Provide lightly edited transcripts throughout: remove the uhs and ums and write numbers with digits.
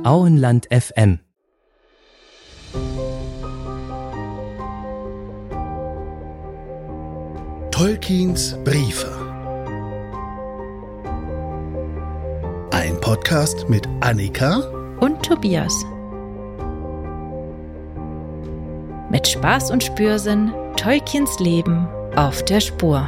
Auenland FM. Tolkiens Briefe. Ein Podcast mit Annika und Tobias. Mit Spaß und Spürsinn Tolkiens Leben auf der Spur.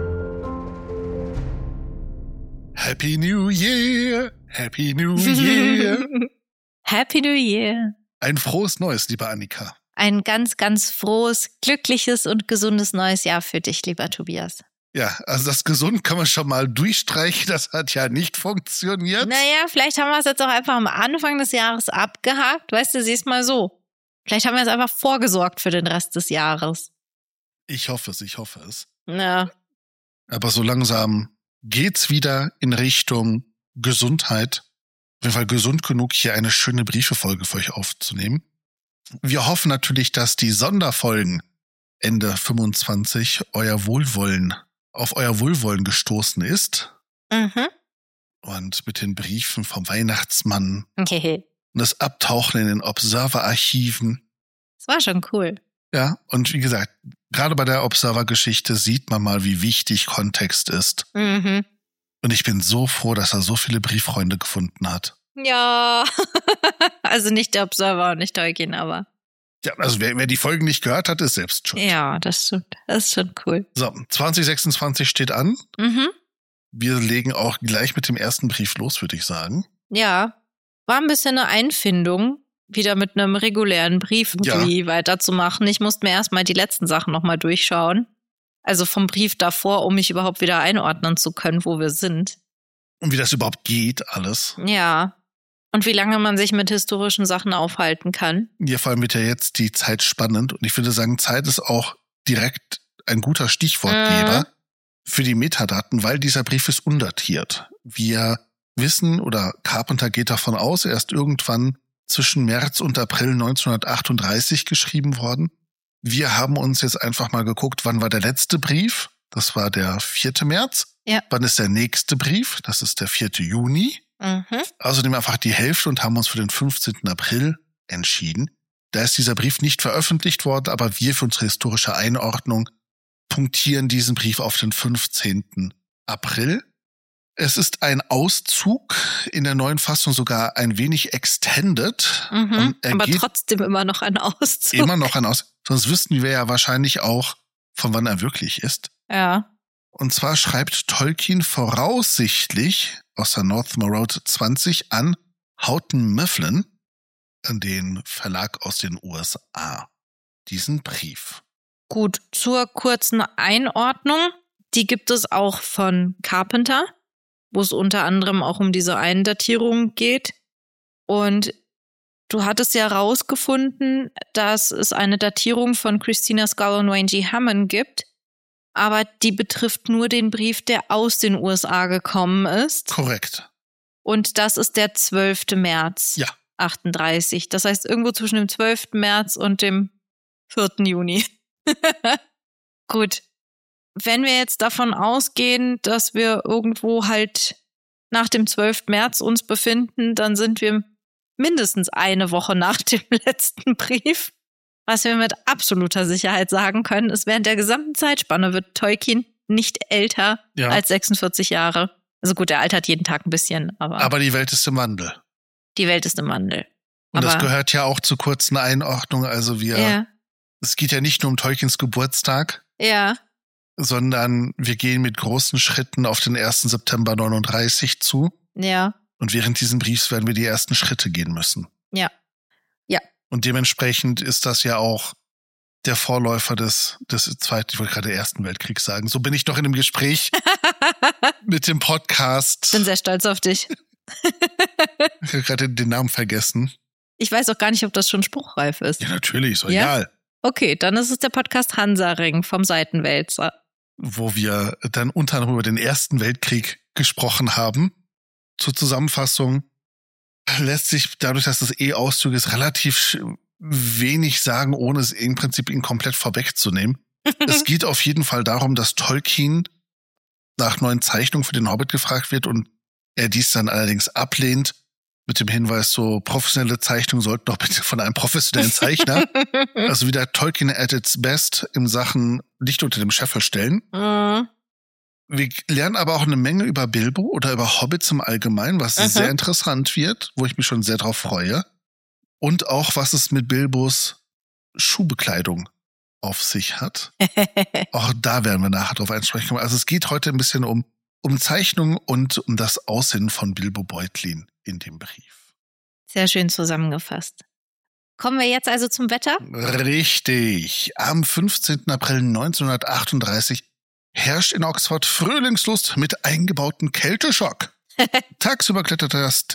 Happy New Year! Happy New Year! Happy New Year! Ein frohes Neues, liebe Annika. Ein ganz, ganz frohes, glückliches und gesundes neues Jahr für dich, lieber Tobias. Ja, also das gesund kann man schon mal durchstreichen, das hat ja nicht funktioniert. Naja, vielleicht haben wir es jetzt auch einfach am Anfang des Jahres abgehakt. Weißt du, siehst mal so. Vielleicht haben wir jetzt einfach vorgesorgt für den Rest des Jahres. Ich hoffe es. Ja. Aber so langsam geht's wieder in Richtung Gesundheit. Auf jeden Fall gesund genug, hier eine schöne Briefefolge für euch aufzunehmen. Wir hoffen natürlich, dass die Sonderfolgen Ende 25 auf euer Wohlwollen gestoßen ist. Mhm. Und mit den Briefen vom Weihnachtsmann und das Abtauchen in den Observer-Archiven. Das war schon cool. Ja, und wie gesagt, gerade bei der Observer-Geschichte sieht man mal, wie wichtig Kontext ist. Mhm. Und ich bin so froh, dass er so viele Brieffreunde gefunden hat. Ja, also nicht der Observer und nicht Tolkien, aber. Ja, also wer die Folgen nicht gehört hat, ist selbst schuld. Ja, das stimmt. Das ist schon cool. So, 2026 steht an. Mhm. Wir legen auch gleich mit dem ersten Brief los, würde ich sagen. Ja, war ein bisschen eine Einfindung, wieder mit einem regulären Brief weiterzumachen. Ich musste mir erstmal die letzten Sachen nochmal durchschauen. Also vom Brief davor, um mich überhaupt wieder einordnen zu können, wo wir sind. Und wie das überhaupt geht, alles. Ja. Und wie lange man sich mit historischen Sachen aufhalten kann. Ja, vor allem wird ja jetzt die Zeit spannend. Und ich würde sagen, Zeit ist auch direkt ein guter Stichwortgeber für die Metadaten, weil dieser Brief ist undatiert. Wir wissen, oder Carpenter geht davon aus, er ist irgendwann zwischen März und April 1938 geschrieben worden. Wir haben uns jetzt einfach mal geguckt, wann war der letzte Brief? Das war der 4. März. Ja. Wann ist der nächste Brief? Das ist der 4. Juni. Mhm. Also nehmen wir einfach die Hälfte und haben uns für den 15. April entschieden. Da ist dieser Brief nicht veröffentlicht worden, aber wir für unsere historische Einordnung punktieren diesen Brief auf den 15. April. Es ist ein Auszug, in der neuen Fassung sogar ein wenig extended. Mhm. Aber trotzdem immer noch ein Auszug. Immer noch ein Auszug. Sonst wüssten wir ja wahrscheinlich auch, von wann er wirklich ist. Ja. Und zwar schreibt Tolkien voraussichtlich aus der Northmore Road 20 an Houghton Mifflin, an den Verlag aus den USA, diesen Brief. Gut, zur kurzen Einordnung, die gibt es auch von Carpenter, wo es unter anderem auch um diese Eindatierung geht. Und du hattest ja rausgefunden, dass es eine Datierung von Christina Scull und Wayne G. Hammond gibt, aber die betrifft nur den Brief, der aus den USA gekommen ist. Korrekt. Und das ist der 12. März. Ja. 38. Das heißt irgendwo zwischen dem 12. März und dem 4. Juni. Gut. Wenn wir jetzt davon ausgehen, dass wir irgendwo halt nach dem 12. März uns befinden, dann sind wir mindestens eine Woche nach dem letzten Brief. Was wir mit absoluter Sicherheit sagen können, ist, während der gesamten Zeitspanne wird Tolkien nicht älter als 46 Jahre. Also gut, er altert jeden Tag ein bisschen, aber die Welt ist im Wandel. Die Welt ist im Wandel. Und das gehört ja auch zur kurzen Einordnung. Also es geht ja nicht nur um Tolkiens Geburtstag. Ja. Sondern wir gehen mit großen Schritten auf den 1. September 39 zu. Ja. Und während diesen Briefs werden wir die ersten Schritte gehen müssen. Ja. Ja. Und dementsprechend ist das ja auch der Vorläufer des zweiten, ich wollte gerade Ersten Weltkriegs sagen. So bin ich doch in einem Gespräch mit dem Podcast. Bin sehr stolz auf dich. Ich habe gerade den Namen vergessen. Ich weiß auch gar nicht, ob das schon spruchreif ist. Ja, natürlich, ist egal. Okay, dann ist es der Podcast Hansaring vom Seitenwälzer. Wo wir dann unter anderem über den Ersten Weltkrieg gesprochen haben. Zur Zusammenfassung lässt sich dadurch, dass das Auszug ist, relativ wenig sagen, ohne es im Prinzip ihn komplett vorwegzunehmen. Es geht auf jeden Fall darum, dass Tolkien nach neuen Zeichnungen für den Hobbit gefragt wird und er dies dann allerdings ablehnt, mit dem Hinweis, so professionelle Zeichnungen sollten doch bitte von einem professionellen Zeichner, also wieder Tolkien at its best in Sachen Licht unter dem Scheffel stellen. Mhm. Wir lernen aber auch eine Menge über Bilbo oder über Hobbits im Allgemeinen, was sehr interessant wird, wo ich mich schon sehr drauf freue. Und auch, was es mit Bilbos Schuhbekleidung auf sich hat. Auch da werden wir nachher drauf einsprechen. Also es geht heute ein bisschen um Zeichnung und um das Aussehen von Bilbo Beutlin in dem Brief. Sehr schön zusammengefasst. Kommen wir jetzt also zum Wetter? Richtig. Am 15. April 1938 herrscht in Oxford Frühlingslust mit eingebautem Kälteschock. Tagsüber klettert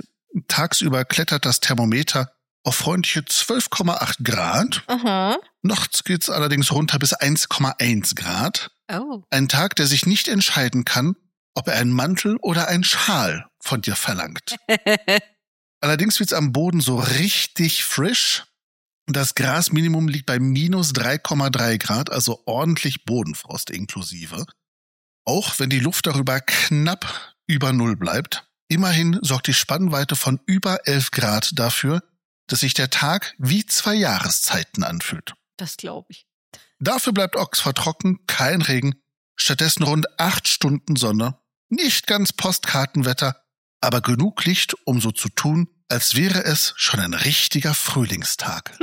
das Thermometer auf freundliche 12,8 Grad. Aha. Nachts geht's allerdings runter bis 1,1 Grad. Oh. Ein Tag, der sich nicht entscheiden kann, ob er einen Mantel oder einen Schal von dir verlangt. Allerdings wird's am Boden so richtig frisch. Das Grasminimum liegt bei minus 3,3 Grad, also ordentlich Bodenfrost inklusive. Auch wenn die Luft darüber knapp über Null bleibt. Immerhin sorgt die Spannweite von über 11 Grad dafür, dass sich der Tag wie 2 Jahreszeiten anfühlt. Das glaube ich. Dafür bleibt Oxford trocken, kein Regen, stattdessen rund 8 Stunden Sonne, nicht ganz Postkartenwetter, aber genug Licht, um so zu tun, als wäre es schon ein richtiger Frühlingstag.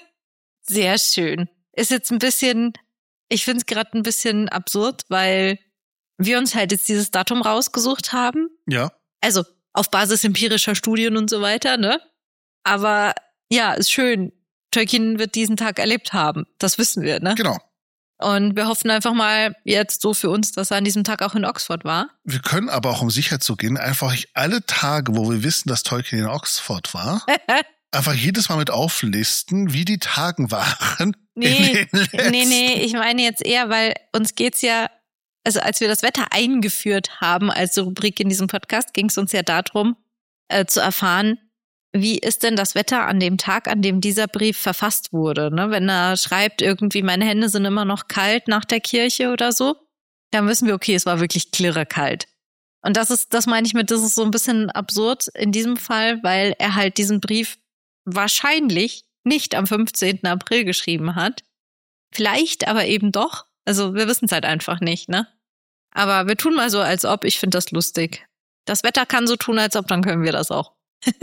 Sehr schön. Ist jetzt ein bisschen, ich finde es gerade ein bisschen absurd, weil wir uns halt jetzt dieses Datum rausgesucht haben. Ja. Also auf Basis empirischer Studien und so weiter, ne? Aber ja, ist schön. Tolkien wird diesen Tag erlebt haben. Das wissen wir, ne? Genau. Und wir hoffen einfach mal jetzt so für uns, dass er an diesem Tag auch in Oxford war. Wir können aber auch, um sicher zu gehen, einfach alle Tage, wo wir wissen, dass Tolkien in Oxford war, einfach jedes Mal mit auflisten, wie die Tagen waren. Nee, ich meine jetzt eher, weil uns geht's ja, also als wir das Wetter eingeführt haben als Rubrik in diesem Podcast, ging es uns ja darum, zu erfahren, wie ist denn das Wetter an dem Tag, an dem dieser Brief verfasst wurde? Ne? Wenn er schreibt, irgendwie, meine Hände sind immer noch kalt nach der Kirche oder so, dann wissen wir, okay, es war wirklich klirrekalt. Und das meine ich mit, das ist so ein bisschen absurd in diesem Fall, weil er halt diesen Brief wahrscheinlich nicht am 15. April geschrieben hat. Vielleicht aber eben doch. Also wir wissen es halt einfach nicht, ne? Aber wir tun mal so, als ob. Ich finde das lustig. Das Wetter kann so tun, als ob, dann können wir das auch.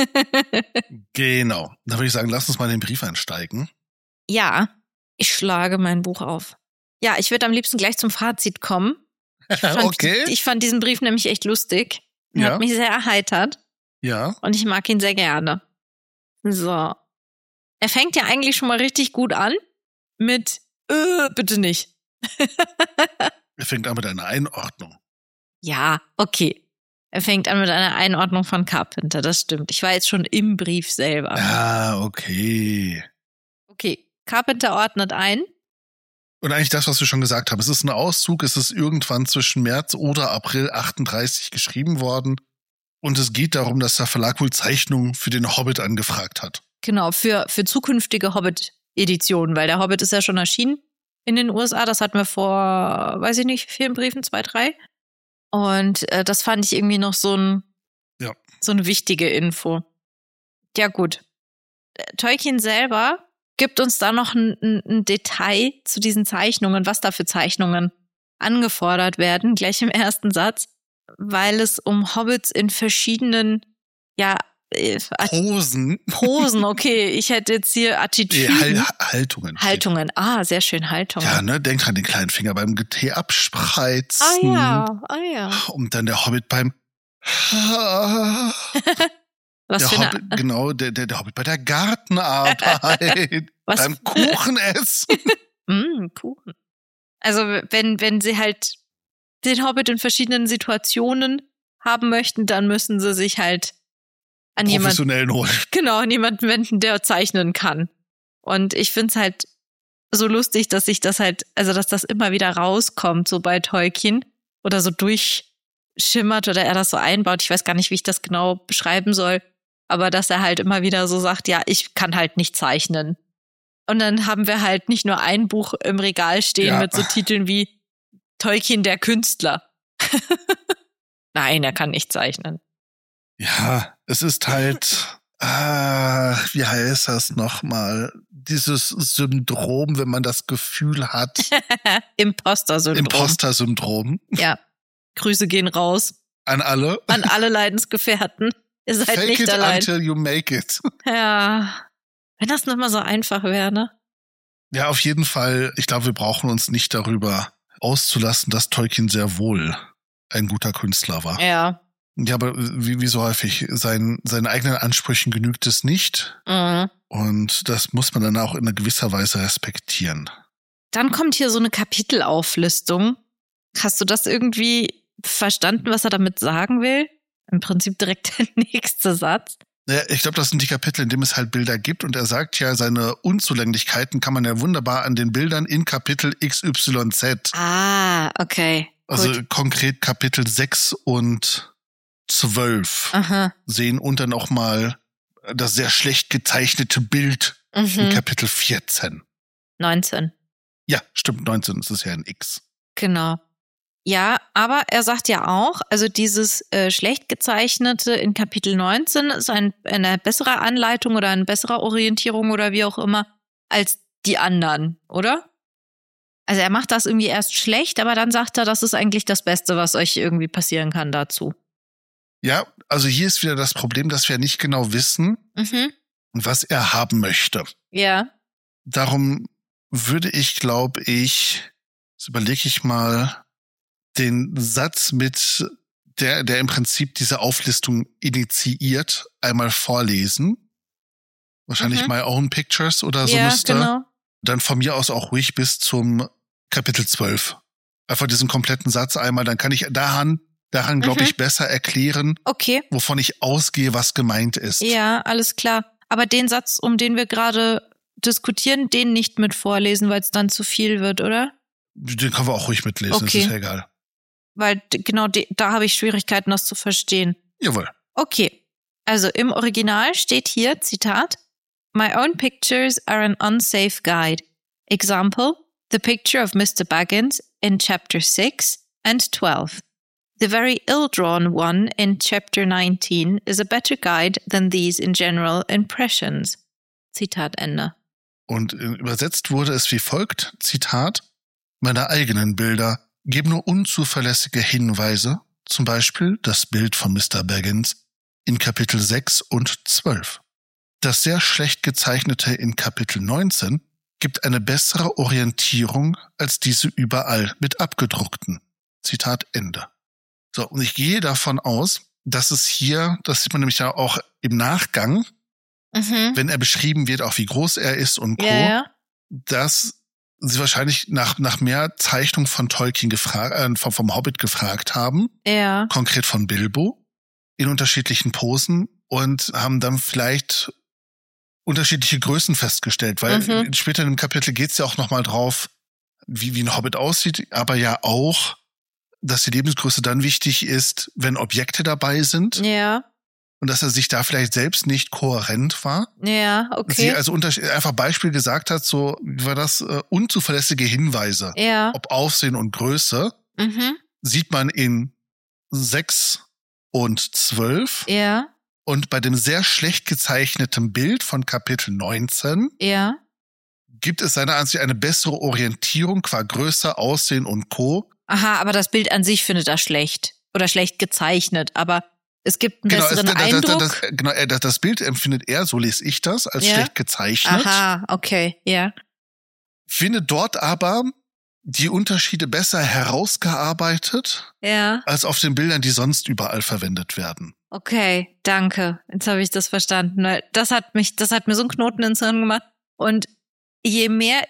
Genau. Da würde ich sagen, lass uns mal in den Brief einsteigen. Ja, ich schlage mein Buch auf. Ja, ich würde am liebsten gleich zum Fazit kommen. Ich fand diesen Brief nämlich echt lustig. Er hat mich sehr erheitert. Ja. Und ich mag ihn sehr gerne. So. Er fängt ja eigentlich schon mal richtig gut an mit bitte nicht. Er fängt an mit einer Einordnung. Ja, okay. Er fängt an mit einer Einordnung von Carpenter, das stimmt. Ich war jetzt schon im Brief selber. Ah, okay. Okay, Carpenter ordnet ein. Und eigentlich das, was wir schon gesagt haben. Es ist ein Auszug, es ist irgendwann zwischen März oder April 38 geschrieben worden. Und es geht darum, dass der Verlag wohl Zeichnungen für den Hobbit angefragt hat. Genau, für zukünftige Hobbit-Editionen, weil der Hobbit ist ja schon erschienen in den USA. Das hatten wir vor, weiß ich nicht, wie vielen Briefen, 2, 3. Und das fand ich irgendwie noch so eine wichtige Info. Ja gut. Tolkien selber gibt uns da noch ein Detail zu diesen Zeichnungen, was da für Zeichnungen angefordert werden, gleich im ersten Satz, weil es um Hobbits in verschiedenen, Posen, okay. Ich hätte jetzt hier Attitüden. Haltungen. Ah, sehr schön, Haltungen. Ja, ne, denk dran, den kleinen Finger beim Tee abspreizen. Ah ja. Und dann der Hobbit beim Was der Hobbit, genau, der Hobbit bei der Gartenarbeit. Beim Kuchenessen. Kuchen. Also wenn sie halt den Hobbit in verschiedenen Situationen haben möchten, dann müssen sie sich halt an professionellen holen. Genau, an jemanden wenden, der zeichnen kann. Und ich find's halt so lustig, dass sich das halt, also dass das immer wieder rauskommt, so bei Tolkien oder so durchschimmert oder er das so einbaut. Ich weiß gar nicht, wie ich das genau beschreiben soll, aber dass er halt immer wieder so sagt, ja, ich kann halt nicht zeichnen. Und dann haben wir halt nicht nur ein Buch im Regal stehen mit so Titeln wie Tolkien der Künstler. Nein, er kann nicht zeichnen. Ja, es ist halt Wie heißt das nochmal? Dieses Syndrom, wenn man das Gefühl hat. Imposter-Syndrom. Imposter-Syndrom. Ja. Grüße gehen raus. An alle. An alle Leidensgefährten. Ihr seid Fake nicht it allein. until you make it. Ja. Wenn das nochmal so einfach wäre, ne? Ja, auf jeden Fall. Ich glaube, wir brauchen uns nicht darüber auszulassen, dass Tolkien sehr wohl ein guter Künstler war. Ja. Ja, aber wie so häufig, seinen eigenen Ansprüchen genügt es nicht. Mhm. Und das muss man dann auch in einer gewisser Weise respektieren. Dann kommt hier so eine Kapitelauflistung. Hast du das irgendwie verstanden, was er damit sagen will? Im Prinzip direkt der nächste Satz. Ja, ich glaube, das sind die Kapitel, in denen es halt Bilder gibt. Und er sagt ja, seine Unzulänglichkeiten kann man ja wunderbar an den Bildern in Kapitel XYZ. Ah, okay. Also Gut. konkret Kapitel 6 und 12 Aha. sehen und dann auch mal das sehr schlecht gezeichnete Bild in Kapitel 14. 19. Ja, stimmt, 19, das ist ja ein X. Genau. Ja, aber er sagt ja auch, also dieses schlecht gezeichnete in Kapitel 19 ist eine bessere Anleitung oder eine bessere Orientierung oder wie auch immer als die anderen, oder? Also er macht das irgendwie erst schlecht, aber dann sagt er, das ist eigentlich das Beste, was euch irgendwie passieren kann dazu. Ja, also hier ist wieder das Problem, dass wir nicht genau wissen, was er haben möchte. Ja. Darum würde ich, glaube ich, jetzt überlege ich mal, den Satz mit der im Prinzip diese Auflistung initiiert, einmal vorlesen. Wahrscheinlich My Own Pictures oder so müsste. Genau. Dann von mir aus auch ruhig bis zum Kapitel 12. Einfach diesen kompletten Satz einmal, dann kann ich daran glaube ich, besser erklären, Okay. wovon ich ausgehe, was gemeint ist. Ja, alles klar. Aber den Satz, um den wir gerade diskutieren, den nicht mit vorlesen, weil es dann zu viel wird, oder? Den können wir auch ruhig mitlesen, Okay. das ist ja egal. Weil genau da habe ich Schwierigkeiten, das zu verstehen. Jawohl. Okay. Also im Original steht hier, Zitat, My own pictures are an unsafe guide. Example, the picture of Mr. Baggins in chapter 6 and 12. The very ill-drawn one in chapter 19 is a better guide than these in general impressions. Zitat Ende. Und übersetzt wurde es wie folgt, Zitat, meine eigenen Bilder geben nur unzuverlässige Hinweise, zum Beispiel das Bild von Mr. Baggins in Kapitel 6 und 12. Das sehr schlecht gezeichnete in Kapitel 19 gibt eine bessere Orientierung als diese überall mit abgedruckten. Zitat Ende. So, und ich gehe davon aus, dass es hier, das sieht man nämlich ja auch im Nachgang, wenn er beschrieben wird, auch wie groß er ist und Co., dass sie wahrscheinlich nach mehr Zeichnung von Tolkien vom Hobbit gefragt haben, konkret von Bilbo, in unterschiedlichen Posen und haben dann vielleicht unterschiedliche Größen festgestellt, weil später in dem Kapitel geht es ja auch nochmal drauf, wie ein Hobbit aussieht, aber ja auch, dass die Lebensgröße dann wichtig ist, wenn Objekte dabei sind. Ja. Und dass er sich da vielleicht selbst nicht kohärent war. Ja, okay. Sie also einfach Beispiel gesagt hat, so wie war das, unzuverlässige Hinweise. Ja. Ob Aussehen und Größe. Sieht man in 6 und 12. Ja. Und bei dem sehr schlecht gezeichneten Bild von Kapitel 19 gibt es seiner Ansicht eine bessere Orientierung qua Größe, Aussehen und Co. Aha, aber das Bild an sich findet er schlecht. Oder schlecht gezeichnet. Aber es gibt einen besseren Eindruck. Das Bild empfindet er, so lese ich das, als schlecht gezeichnet. Aha, okay, ja. Findet dort aber die Unterschiede besser herausgearbeitet als auf den Bildern, die sonst überall verwendet werden. Okay, danke. Jetzt habe ich das verstanden. Weil das hat mir so einen Knoten ins Hirn gemacht. Und je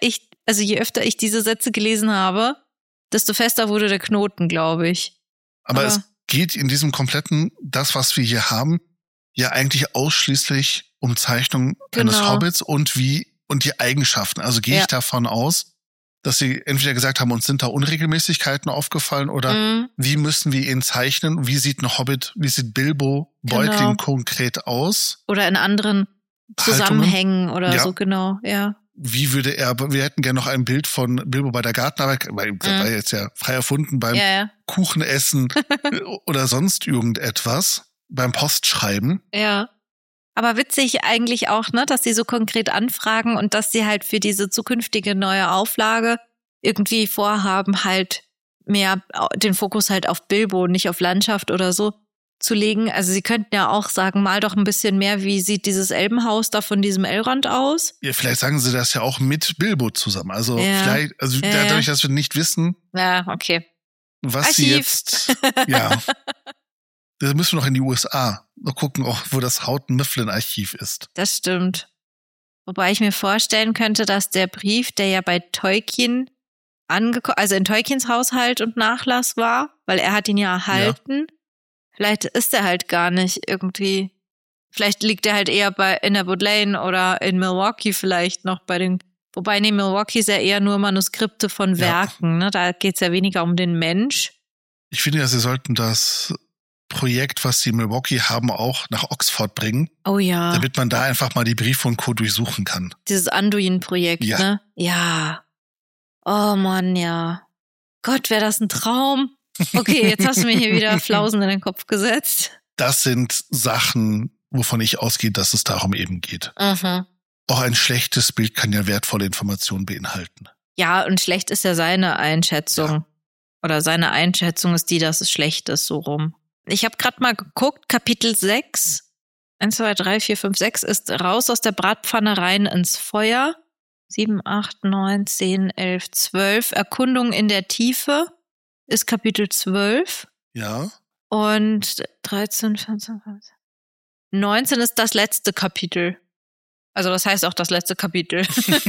öfter ich diese Sätze gelesen habe, desto fester wurde der Knoten, glaube ich. Aber es geht in diesem kompletten, das, was wir hier haben, ja eigentlich ausschließlich um Zeichnung eines Hobbits und die Eigenschaften. Also gehe ich davon aus, dass sie entweder gesagt haben, uns sind da Unregelmäßigkeiten aufgefallen oder wie müssen wir ihn zeichnen? Wie sieht ein Hobbit, wie sieht Bilbo Beutling konkret aus? Oder in anderen Zusammenhängen oder so, genau, ja. Wie würde wir hätten gerne noch ein Bild von Bilbo bei der Gartenarbeit, weil war jetzt ja frei erfunden, beim Kuchenessen oder sonst irgendetwas, beim Postschreiben. Ja. Aber witzig eigentlich auch, ne, dass sie so konkret anfragen und dass sie halt für diese zukünftige neue Auflage irgendwie vorhaben, halt mehr den Fokus halt auf Bilbo, nicht auf Landschaft oder so zu legen. Also sie könnten ja auch sagen, mal doch ein bisschen mehr, wie sieht dieses Elbenhaus da von diesem Elrond aus? Ja, vielleicht sagen sie das ja auch mit Bilbo zusammen. Also Ja. vielleicht, dadurch, dass wir nicht wissen, Ja, okay. was Archiv. sie jetzt, ja, da müssen wir noch in die USA noch gucken, auch wo das Houghton-Mifflin-Archiv ist. Das stimmt. Wobei ich mir vorstellen könnte, dass der Brief, der ja bei Tolkien also in Tolkiens Haushalt und Nachlass war, weil er hat ihn ja erhalten. Ja. Vielleicht ist er halt gar nicht irgendwie, vielleicht liegt er halt eher in der Bodleian oder in Milwaukee vielleicht noch wobei Milwaukee ist ja eher nur Manuskripte von Werken, ne? Da geht's ja weniger um den Mensch. Ich finde ja, sie sollten das Projekt, was sie in Milwaukee haben, auch nach Oxford bringen. Oh ja. Damit man da einfach mal die Briefe und Co. durchsuchen kann. Dieses Anduin-Projekt, ja. Ne? Ja. Oh Mann, ja. Gott, wäre das ein Traum. Okay, jetzt hast du mir hier wieder Flausen in den Kopf gesetzt. Das sind Sachen, wovon ich ausgehe, dass es darum eben geht. Mhm. Auch ein schlechtes Bild kann ja wertvolle Informationen beinhalten. Ja, und schlecht ist ja seine Einschätzung. Ja. Oder seine Einschätzung ist die, dass es schlecht ist, so rum. Ich habe gerade mal geguckt, Kapitel 6, 1, 2, 3, 4, 5, 6 ist raus aus der Bratpfanne rein ins Feuer. 7, 8, 9, 10, 11, 12. Erkundung in der Tiefe ist Kapitel 12. Ja. Und 13, 14, 15. 19 ist das letzte Kapitel. Also das heißt auch das letzte Kapitel.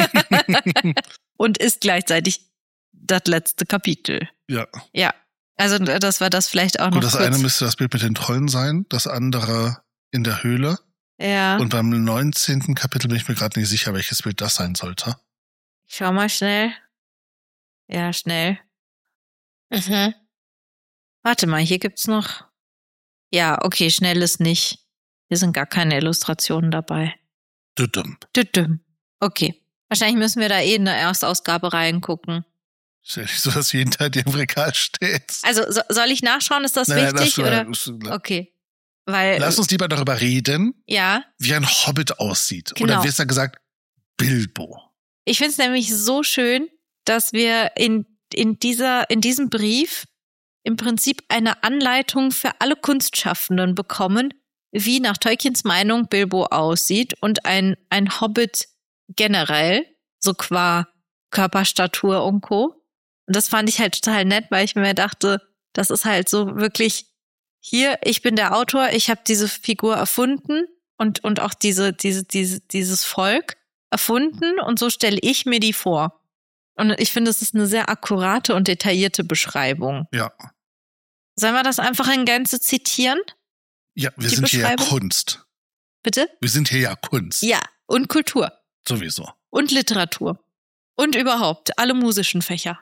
Und ist gleichzeitig das letzte Kapitel. Ja. Ja. Also das war das vielleicht auch noch Gut, das kurz. eine müsste das Bild mit den Trollen sein, das andere in der Höhle. Ja. Und beim 19. Kapitel bin ich mir gerade nicht sicher, welches Bild das sein sollte. Ich schau mal schnell. Ja, schnell. Mhm. Warte mal, hier gibt's noch. Ja, okay, schnell ist nicht. Hier sind gar keine Illustrationen dabei. Düdüm. Okay. Wahrscheinlich müssen wir da in der Erstausgabe reingucken. Ist ja nicht so, dass jeden Tag im Regal steht. Also soll ich nachschauen? Ist das wichtig? Oder? Okay. Weil, lass uns lieber darüber reden, ja, wie ein Hobbit aussieht. Genau. Oder besser gesagt, Bilbo. Ich finde es nämlich so schön, dass wir in diesem Brief im Prinzip eine Anleitung für alle Kunstschaffenden bekommen, wie nach Tolkiens Meinung Bilbo aussieht und ein Hobbit generell, so qua Körperstatur und Co. Und das fand ich halt total nett, weil ich mir dachte, das ist halt so wirklich hier, ich bin der Autor, ich habe diese Figur erfunden und auch dieses Volk erfunden und so stelle ich mir die vor. Und ich finde, es ist eine sehr akkurate und detaillierte Beschreibung. Ja. Sollen wir das einfach in Gänze zitieren? Ja, wir sind hier ja Kunst. Bitte? Wir sind hier ja Kunst. Ja, und Kultur. Sowieso. Und Literatur. Und überhaupt alle musischen Fächer.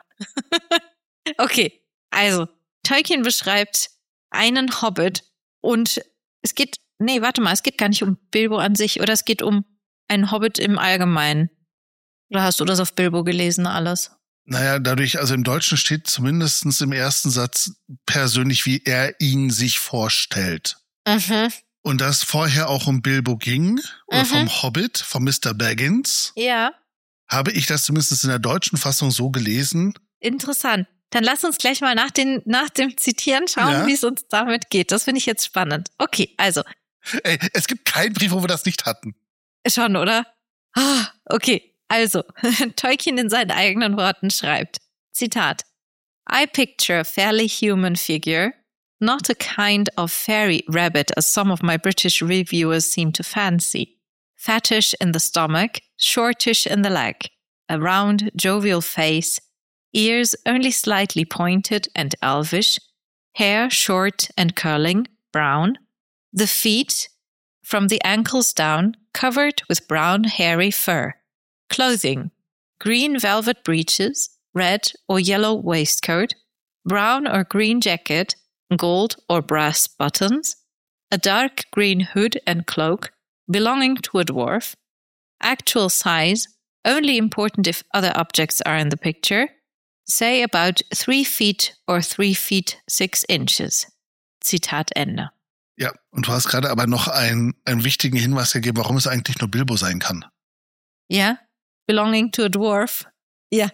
Okay, also Tolkien beschreibt einen Hobbit und es geht gar nicht um Bilbo an sich oder es geht um einen Hobbit im Allgemeinen. Oder hast du das auf Bilbo gelesen alles? Naja, dadurch, also im Deutschen steht zumindest im ersten Satz persönlich, wie er ihn sich vorstellt. Mhm. Und dass vorher auch um Bilbo ging, oder vom Hobbit, von Mr. Baggins, ja, habe ich das zumindest in der deutschen Fassung so gelesen. Interessant. Dann lass uns gleich mal nach dem Zitieren schauen, wie es uns damit geht. Das finde ich jetzt spannend. Okay, also. Ey, es gibt keinen Brief, wo wir das nicht hatten. Schon, oder? Okay, also. Tolkien in seinen eigenen Worten schreibt, Zitat, I picture a fairly human figure, not a kind of fairy rabbit as some of my British reviewers seem to fancy. Fattish in the stomach, shortish in the leg, a round, jovial face, ears only slightly pointed and elvish, hair short and curling, brown, the feet from the ankles down covered with brown hairy fur, clothing, green velvet breeches, red or yellow waistcoat, brown or green jacket, gold or brass buttons, a dark green hood and cloak belonging to a dwarf, actual size, only important if other objects are in the picture, say about 3 feet or 3 feet 6 inches. Zitat Ende. Ja, und du hast gerade aber noch einen wichtigen Hinweis gegeben, warum es eigentlich nur Bilbo sein kann. Ja, belonging to a dwarf. Ja.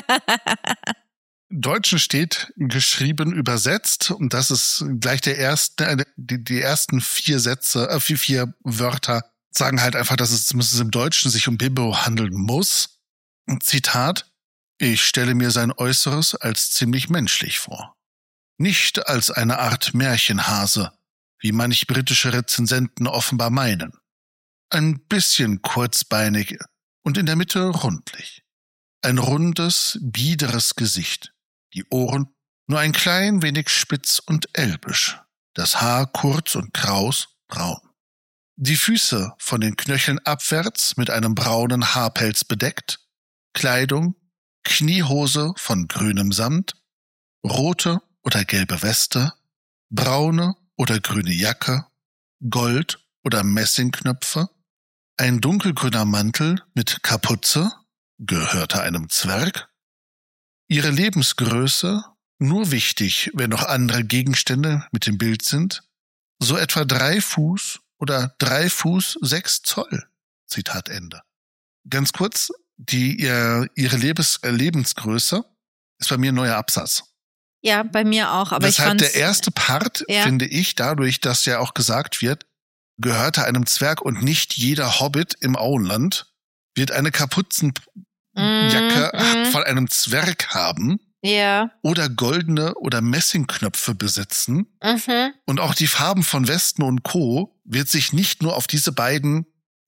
Im Deutschen steht geschrieben, übersetzt, und das ist gleich die ersten 4 Sätze, 4 Wörter sagen halt einfach, dass es zumindest im Deutschen sich um Bilbo handeln muss. Zitat: Ich stelle mir sein Äußeres als ziemlich menschlich vor. Nicht als eine Art Märchenhase, wie manch britische Rezensenten offenbar meinen. Ein bisschen kurzbeinig und in der Mitte rundlich. Ein rundes, biederes Gesicht. Die Ohren nur ein klein wenig spitz und elbisch. Das Haar kurz und kraus, braun. Die Füße von den Knöcheln abwärts mit einem braunen Haarpelz bedeckt. Kleidung, Kniehose von grünem Samt, rote oder gelbe Weste, braune oder grüne Jacke, Gold- oder Messingknöpfe, ein dunkelgrüner Mantel mit Kapuze, gehörte einem Zwerg, ihre Lebensgröße, nur wichtig, wenn noch andere Gegenstände mit dem Bild sind, so etwa 3 Fuß oder 3 Fuß 6 Zoll. Zitat Ende. Ganz kurz, ihre Lebensgröße ist bei mir ein neuer Absatz. Ja, bei mir auch, aber deshalb der erste Part, finde ich, dadurch, dass ja auch gesagt wird, gehörte einem Zwerg und nicht jeder Hobbit im Auenland wird eine Kapuzenjacke von einem Zwerg haben. Ja. Oder goldene oder Messingknöpfe besitzen. Und auch die Farben von Westen und Co. wird sich nicht nur auf diese beiden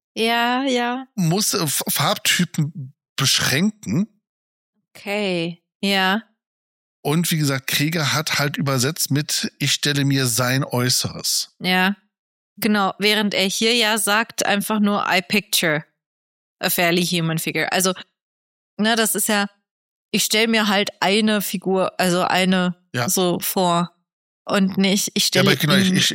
Farbtypen beschränken. Okay, ja. Und wie gesagt, Krieger hat halt übersetzt mit: Ich stelle mir sein Äußeres. Ja, genau. Während er hier ja sagt einfach nur: I picture a fairly human figure. Also, das ist ja, ich stelle mir halt eine Figur, also eine so vor. Und nicht, ich stelle ich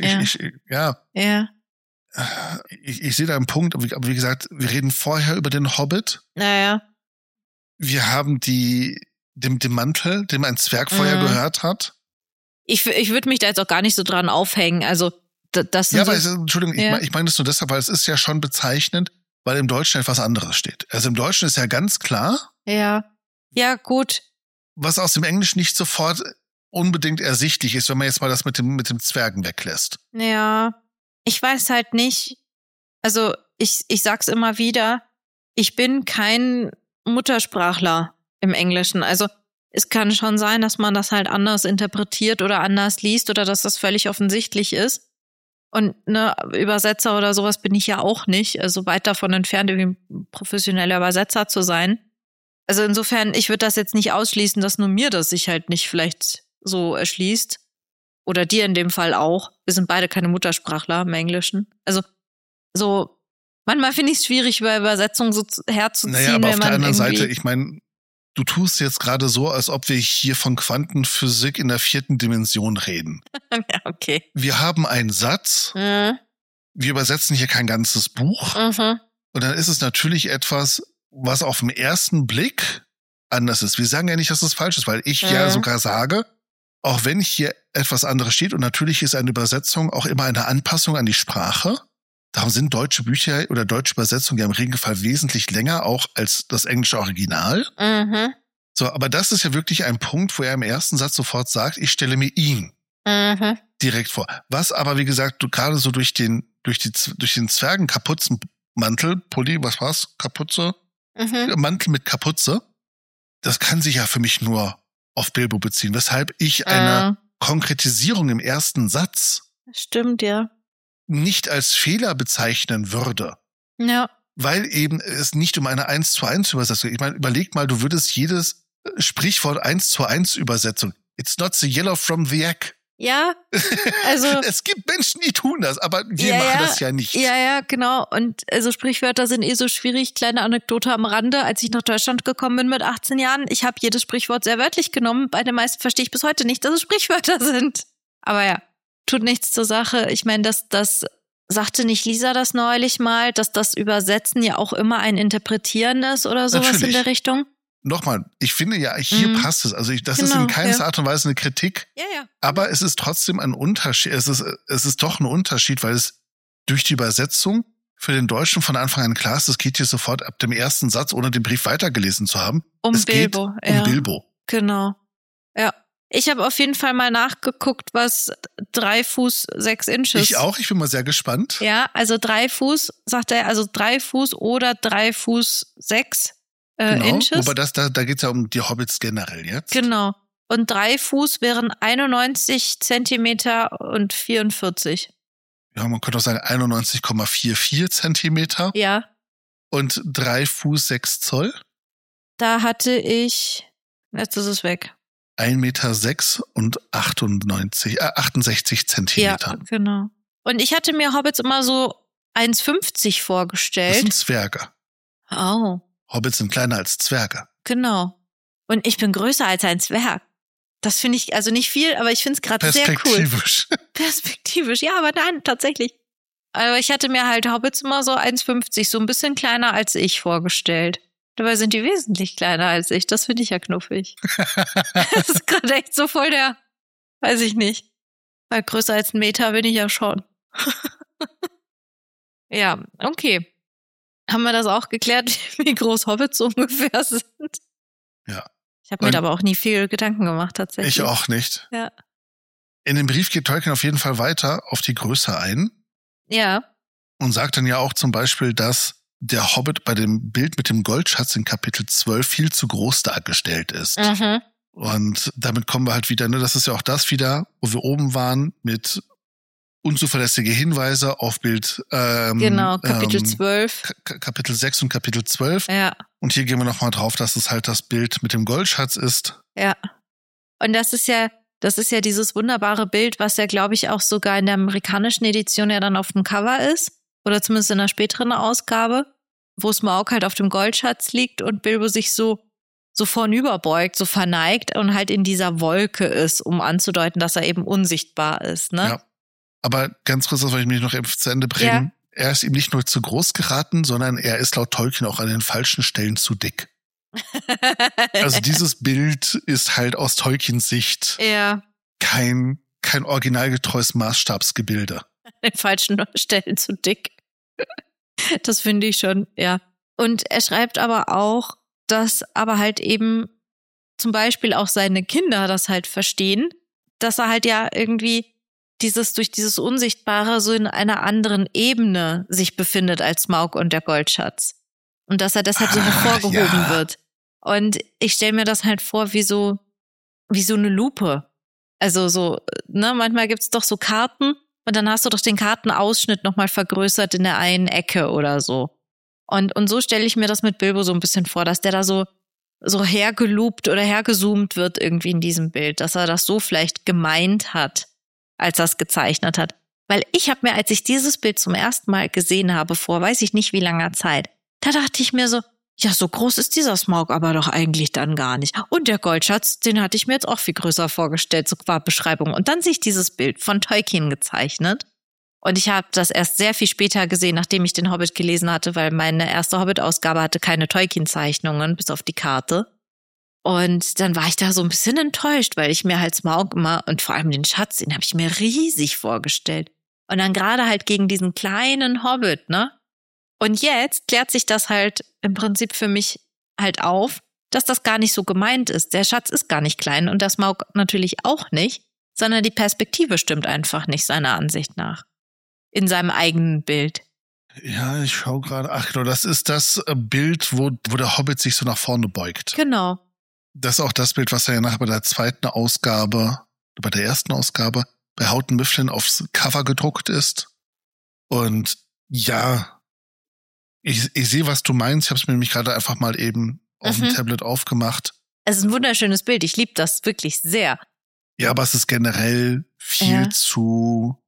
sehe da einen Punkt, aber wie gesagt, wir reden vorher über den Hobbit. Naja. Wir haben dem Mantel, dem ein Zwerg vorher gehört hat. Ich würde mich da jetzt auch gar nicht so dran aufhängen. Also, das sind Entschuldigung, ich meine das nur deshalb, weil es ist ja schon bezeichnend, weil im Deutschen etwas anderes steht. Also im Deutschen ist ja ganz klar. Ja. Ja, gut. Was aus dem Englischen nicht sofort unbedingt ersichtlich ist, wenn man jetzt mal das mit dem Zwergen weglässt. Ja. Ich weiß halt nicht. Also, ich sag's immer wieder. Ich bin kein Muttersprachler im Englischen. Also es kann schon sein, dass man das halt anders interpretiert oder anders liest oder dass das völlig offensichtlich ist. Und Übersetzer oder sowas bin ich ja auch nicht. Also weit davon entfernt, irgendwie ein professioneller Übersetzer zu sein. Also insofern, ich würde das jetzt nicht ausschließen, dass nur mir das sich halt nicht vielleicht so erschließt. Oder dir in dem Fall auch. Wir sind beide keine Muttersprachler im Englischen. Also so, manchmal finde ich es schwierig, über Übersetzungen so herzuziehen. Naja, aber auf der anderen Seite, ich meine, du tust jetzt gerade so, als ob wir hier von Quantenphysik in der 4. Dimension reden. Ja, okay. Wir haben einen Satz. Wir übersetzen hier kein ganzes Buch. Und dann ist es natürlich etwas, was auf den ersten Blick anders ist. Wir sagen ja nicht, dass es falsch ist, weil ich ja sogar sage, auch wenn hier etwas anderes steht, und natürlich ist eine Übersetzung auch immer eine Anpassung an die Sprache. Darum sind deutsche Bücher oder deutsche Übersetzungen ja im Regelfall wesentlich länger auch als das englische Original. So, aber das ist ja wirklich ein Punkt, wo er im ersten Satz sofort sagt: Ich stelle mir ihn direkt vor. Was aber, wie gesagt, du gerade so durch den Zwergen-Kapuzenmantel, Pulli, was war's? Kapuze? Mantel mit Kapuze. Das kann sich ja für mich nur auf Bilbo beziehen, weshalb ich eine Konkretisierung im ersten Satz stimmt, ja, nicht als Fehler bezeichnen würde. Ja. Weil eben es nicht um eine 1:1 Übersetzung geht. Ich meine, überleg mal, du würdest jedes Sprichwort 1:1 Übersetzung. It's not the yellow from the egg. Ja, also es gibt Menschen, die tun das, aber wir machen das ja nicht. Ja, genau. Und also Sprichwörter sind so schwierig. Kleine Anekdote am Rande: Als ich nach Deutschland gekommen bin mit 18 Jahren, ich habe jedes Sprichwort sehr wörtlich genommen. Bei den meisten verstehe ich bis heute nicht, dass es Sprichwörter sind. Aber ja, tut nichts zur Sache. Ich meine, das sagte nicht Lisa das neulich mal, dass das Übersetzen ja auch immer ein Interpretieren ist oder sowas in der Richtung? nochmal, ich finde ja, hier passt es. Also das ist in keiner Art und Weise eine Kritik. Ja. Aber es ist trotzdem ein Unterschied. Es ist doch ein Unterschied, weil es durch die Übersetzung für den Deutschen von Anfang an klar ist, es geht hier sofort ab dem ersten Satz, ohne den Brief weitergelesen zu haben. Es Bilbo. Geht um Bilbo. Genau. Ja. Ich habe auf jeden Fall mal nachgeguckt, was 3 Fuß 6 Inches. Ich auch, ich bin mal sehr gespannt. Ja, also 3 Fuß, sagt er, also 3 Fuß oder 3 Fuß 6 Inches. Aber da geht's ja um die Hobbits generell jetzt. Genau. Und 3 Fuß wären 91 Zentimeter und 44. Ja, man könnte auch sagen 91,44 Zentimeter. Ja. Und 3 Fuß 6 Zoll. Da hatte ich, jetzt ist es weg. 1,6 Meter und 68 Zentimeter. Ja, genau. Und ich hatte mir Hobbits immer so 1,50 vorgestellt. Das sind Zwerge. Oh. Hobbits sind kleiner als Zwerge. Genau. Und ich bin größer als ein Zwerg. Das finde ich, also nicht viel, aber ich finde es gerade sehr cool. Perspektivisch, ja, aber nein, tatsächlich. Aber ich hatte mir halt Hobbits immer so 1,50, so ein bisschen kleiner als ich vorgestellt. Dabei sind die wesentlich kleiner als ich. Das finde ich ja knuffig. Das ist gerade echt so voll der, weiß ich nicht. Weil größer als 1 Meter bin ich ja schon. Ja, okay. Haben wir das auch geklärt, wie groß Hobbits ungefähr sind? Ja. Ich habe mir da aber auch nie viel Gedanken gemacht, tatsächlich. Ich auch nicht. Ja. In dem Brief geht Tolkien auf jeden Fall weiter auf die Größe ein. Ja. Und sagt dann ja auch zum Beispiel, dass der Hobbit bei dem Bild mit dem Goldschatz in Kapitel 12 viel zu groß dargestellt ist. Mhm. Und damit kommen wir halt wieder, ne, das ist ja auch das wieder, wo wir oben waren, mit unzuverlässige Hinweise auf Bild genau, Kapitel 12. Kapitel 6 und Kapitel 12. Ja. Und hier gehen wir nochmal drauf, dass es halt das Bild mit dem Goldschatz ist. Ja. Und das ist ja dieses wunderbare Bild, was ja, glaube ich, auch sogar in der amerikanischen Edition ja dann auf dem Cover ist. Oder zumindest in einer späteren Ausgabe, wo Smaug halt auf dem Goldschatz liegt und Bilbo sich so vornüberbeugt, so verneigt und halt in dieser Wolke ist, um anzudeuten, dass er eben unsichtbar ist, ne? Ja. Aber ganz kurz, das wollte ich mich noch zu Ende bringen. Ja. Er ist ihm nicht nur zu groß geraten, sondern er ist laut Tolkien auch an den falschen Stellen zu dick. Also dieses Bild ist halt aus Tolkiens Sicht kein originalgetreues Maßstabsgebilde. An den falschen Stellen zu dick. Das finde ich schon, ja. Und er schreibt aber auch, dass aber halt eben zum Beispiel auch seine Kinder das halt verstehen, dass er halt ja irgendwie durch dieses Unsichtbare so in einer anderen Ebene sich befindet als Smaug und der Goldschatz. Und dass er deshalb so hervorgehoben wird. Und ich stelle mir das halt vor wie so eine Lupe. Also so, ne, manchmal gibt's doch so Karten und dann hast du doch den Kartenausschnitt nochmal vergrößert in der einen Ecke oder so. Und so stelle ich mir das mit Bilbo so ein bisschen vor, dass der da so hergeloopt oder hergezoomt wird irgendwie in diesem Bild, dass er das so vielleicht gemeint hat, als er es gezeichnet hat. Weil ich habe mir, als ich dieses Bild zum ersten Mal gesehen habe, vor weiß ich nicht wie langer Zeit, da dachte ich mir so, ja, so groß ist dieser Smaug aber doch eigentlich dann gar nicht. Und der Goldschatz, den hatte ich mir jetzt auch viel größer vorgestellt, so qua Beschreibung. Und dann sehe ich dieses Bild von Tolkien gezeichnet. Und ich habe das erst sehr viel später gesehen, nachdem ich den Hobbit gelesen hatte, weil meine erste Hobbit-Ausgabe hatte keine Tolkien-Zeichnungen, bis auf die Karte. Und dann war ich da so ein bisschen enttäuscht, weil ich mir halt Smaug immer und vor allem den Schatz, den habe ich mir riesig vorgestellt. Und dann gerade halt gegen diesen kleinen Hobbit, ne? Und jetzt klärt sich das halt im Prinzip für mich halt auf, dass das gar nicht so gemeint ist. Der Schatz ist gar nicht klein und der Smaug natürlich auch nicht, sondern die Perspektive stimmt einfach nicht seiner Ansicht nach. In seinem eigenen Bild. Ja, ich schaue gerade. Ach genau, das ist das Bild, wo der Hobbit sich so nach vorne beugt. Genau. Das ist auch das Bild, was er ja nachher bei der ersten Ausgabe, bei Houghton Mifflin aufs Cover gedruckt ist. Und ja, ich sehe, was du meinst. Ich habe es mir nämlich gerade einfach mal eben auf dem Tablet aufgemacht. Es ist ein wunderschönes Bild. Ich liebe das wirklich sehr. Ja, aber es ist generell viel zu,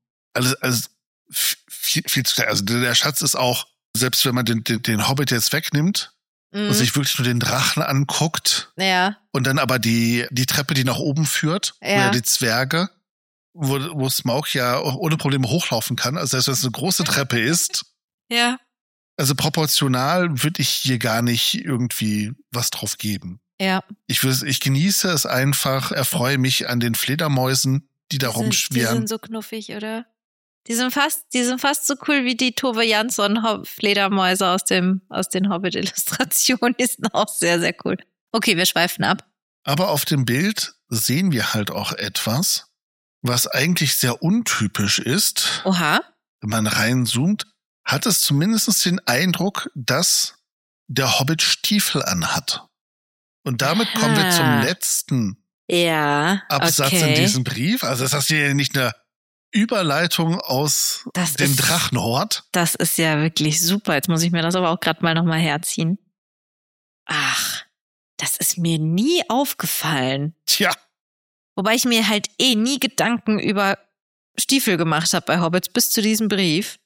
viel zu klein. Also der Schatz ist auch, selbst wenn man den Hobbit jetzt wegnimmt und sich wirklich nur den Drachen anguckt und dann aber die Treppe, die nach oben führt, oder die Zwerge, wo Smaug ja ohne Probleme hochlaufen kann, also selbst wenn es eine große Treppe ist. Ja. Also proportional würde ich hier gar nicht irgendwie was drauf geben. Ja. Ich genieße es einfach, erfreue mich an den Fledermäusen, die da rumschwirren. Die sind so knuffig, oder? Die sind fast so cool wie die Tove Jansson-Fledermäuse aus den Hobbit-Illustrationen. Die sind auch sehr, sehr cool. Okay, wir schweifen ab. Aber auf dem Bild sehen wir halt auch etwas, was eigentlich sehr untypisch ist. Oha. Wenn man reinzoomt, hat es zumindest den Eindruck, dass der Hobbit Stiefel anhat. Und damit kommen wir zum letzten Absatz in diesem Brief. Also das ist hier nicht eine Überleitung aus dem Drachenhort. Das ist ja wirklich super. Jetzt muss ich mir das aber auch gerade mal nochmal herziehen. Ach, das ist mir nie aufgefallen. Tja. Wobei ich mir halt nie Gedanken über Stiefel gemacht habe bei Hobbits bis zu diesem Brief.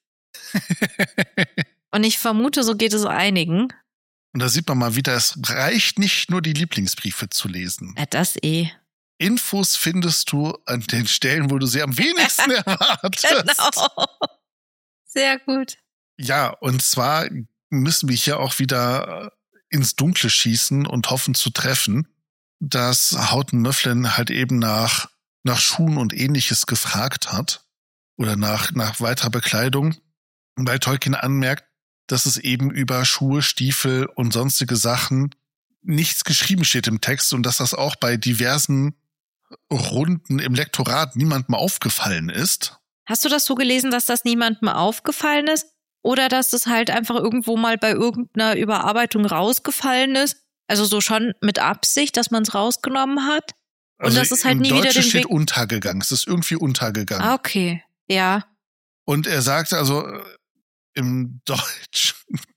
Und ich vermute, so geht es einigen. Und da sieht man mal wieder, es reicht nicht nur die Lieblingsbriefe zu lesen. Ja, das Infos findest du an den Stellen, wo du sie am wenigsten erwartest. Genau. Sehr gut. Ja, und zwar müssen wir hier auch wieder ins Dunkle schießen und hoffen zu treffen, dass Houghton Mifflin halt eben nach Schuhen und Ähnliches gefragt hat oder nach weiterer Bekleidung, weil Tolkien anmerkt, dass es eben über Schuhe, Stiefel und sonstige Sachen nichts geschrieben steht im Text und dass das auch bei diversen Runden im Lektorat niemandem aufgefallen ist. Hast du das so gelesen, dass das niemandem aufgefallen ist? Oder dass es halt einfach irgendwo mal bei irgendeiner Überarbeitung rausgefallen ist? Also so schon mit Absicht, dass man es rausgenommen hat? Und Also dass es halt nie wieder den steht Weg... untergegangen. Es ist irgendwie untergegangen. Ah, okay. Ja. Und er sagte also im Deutsch...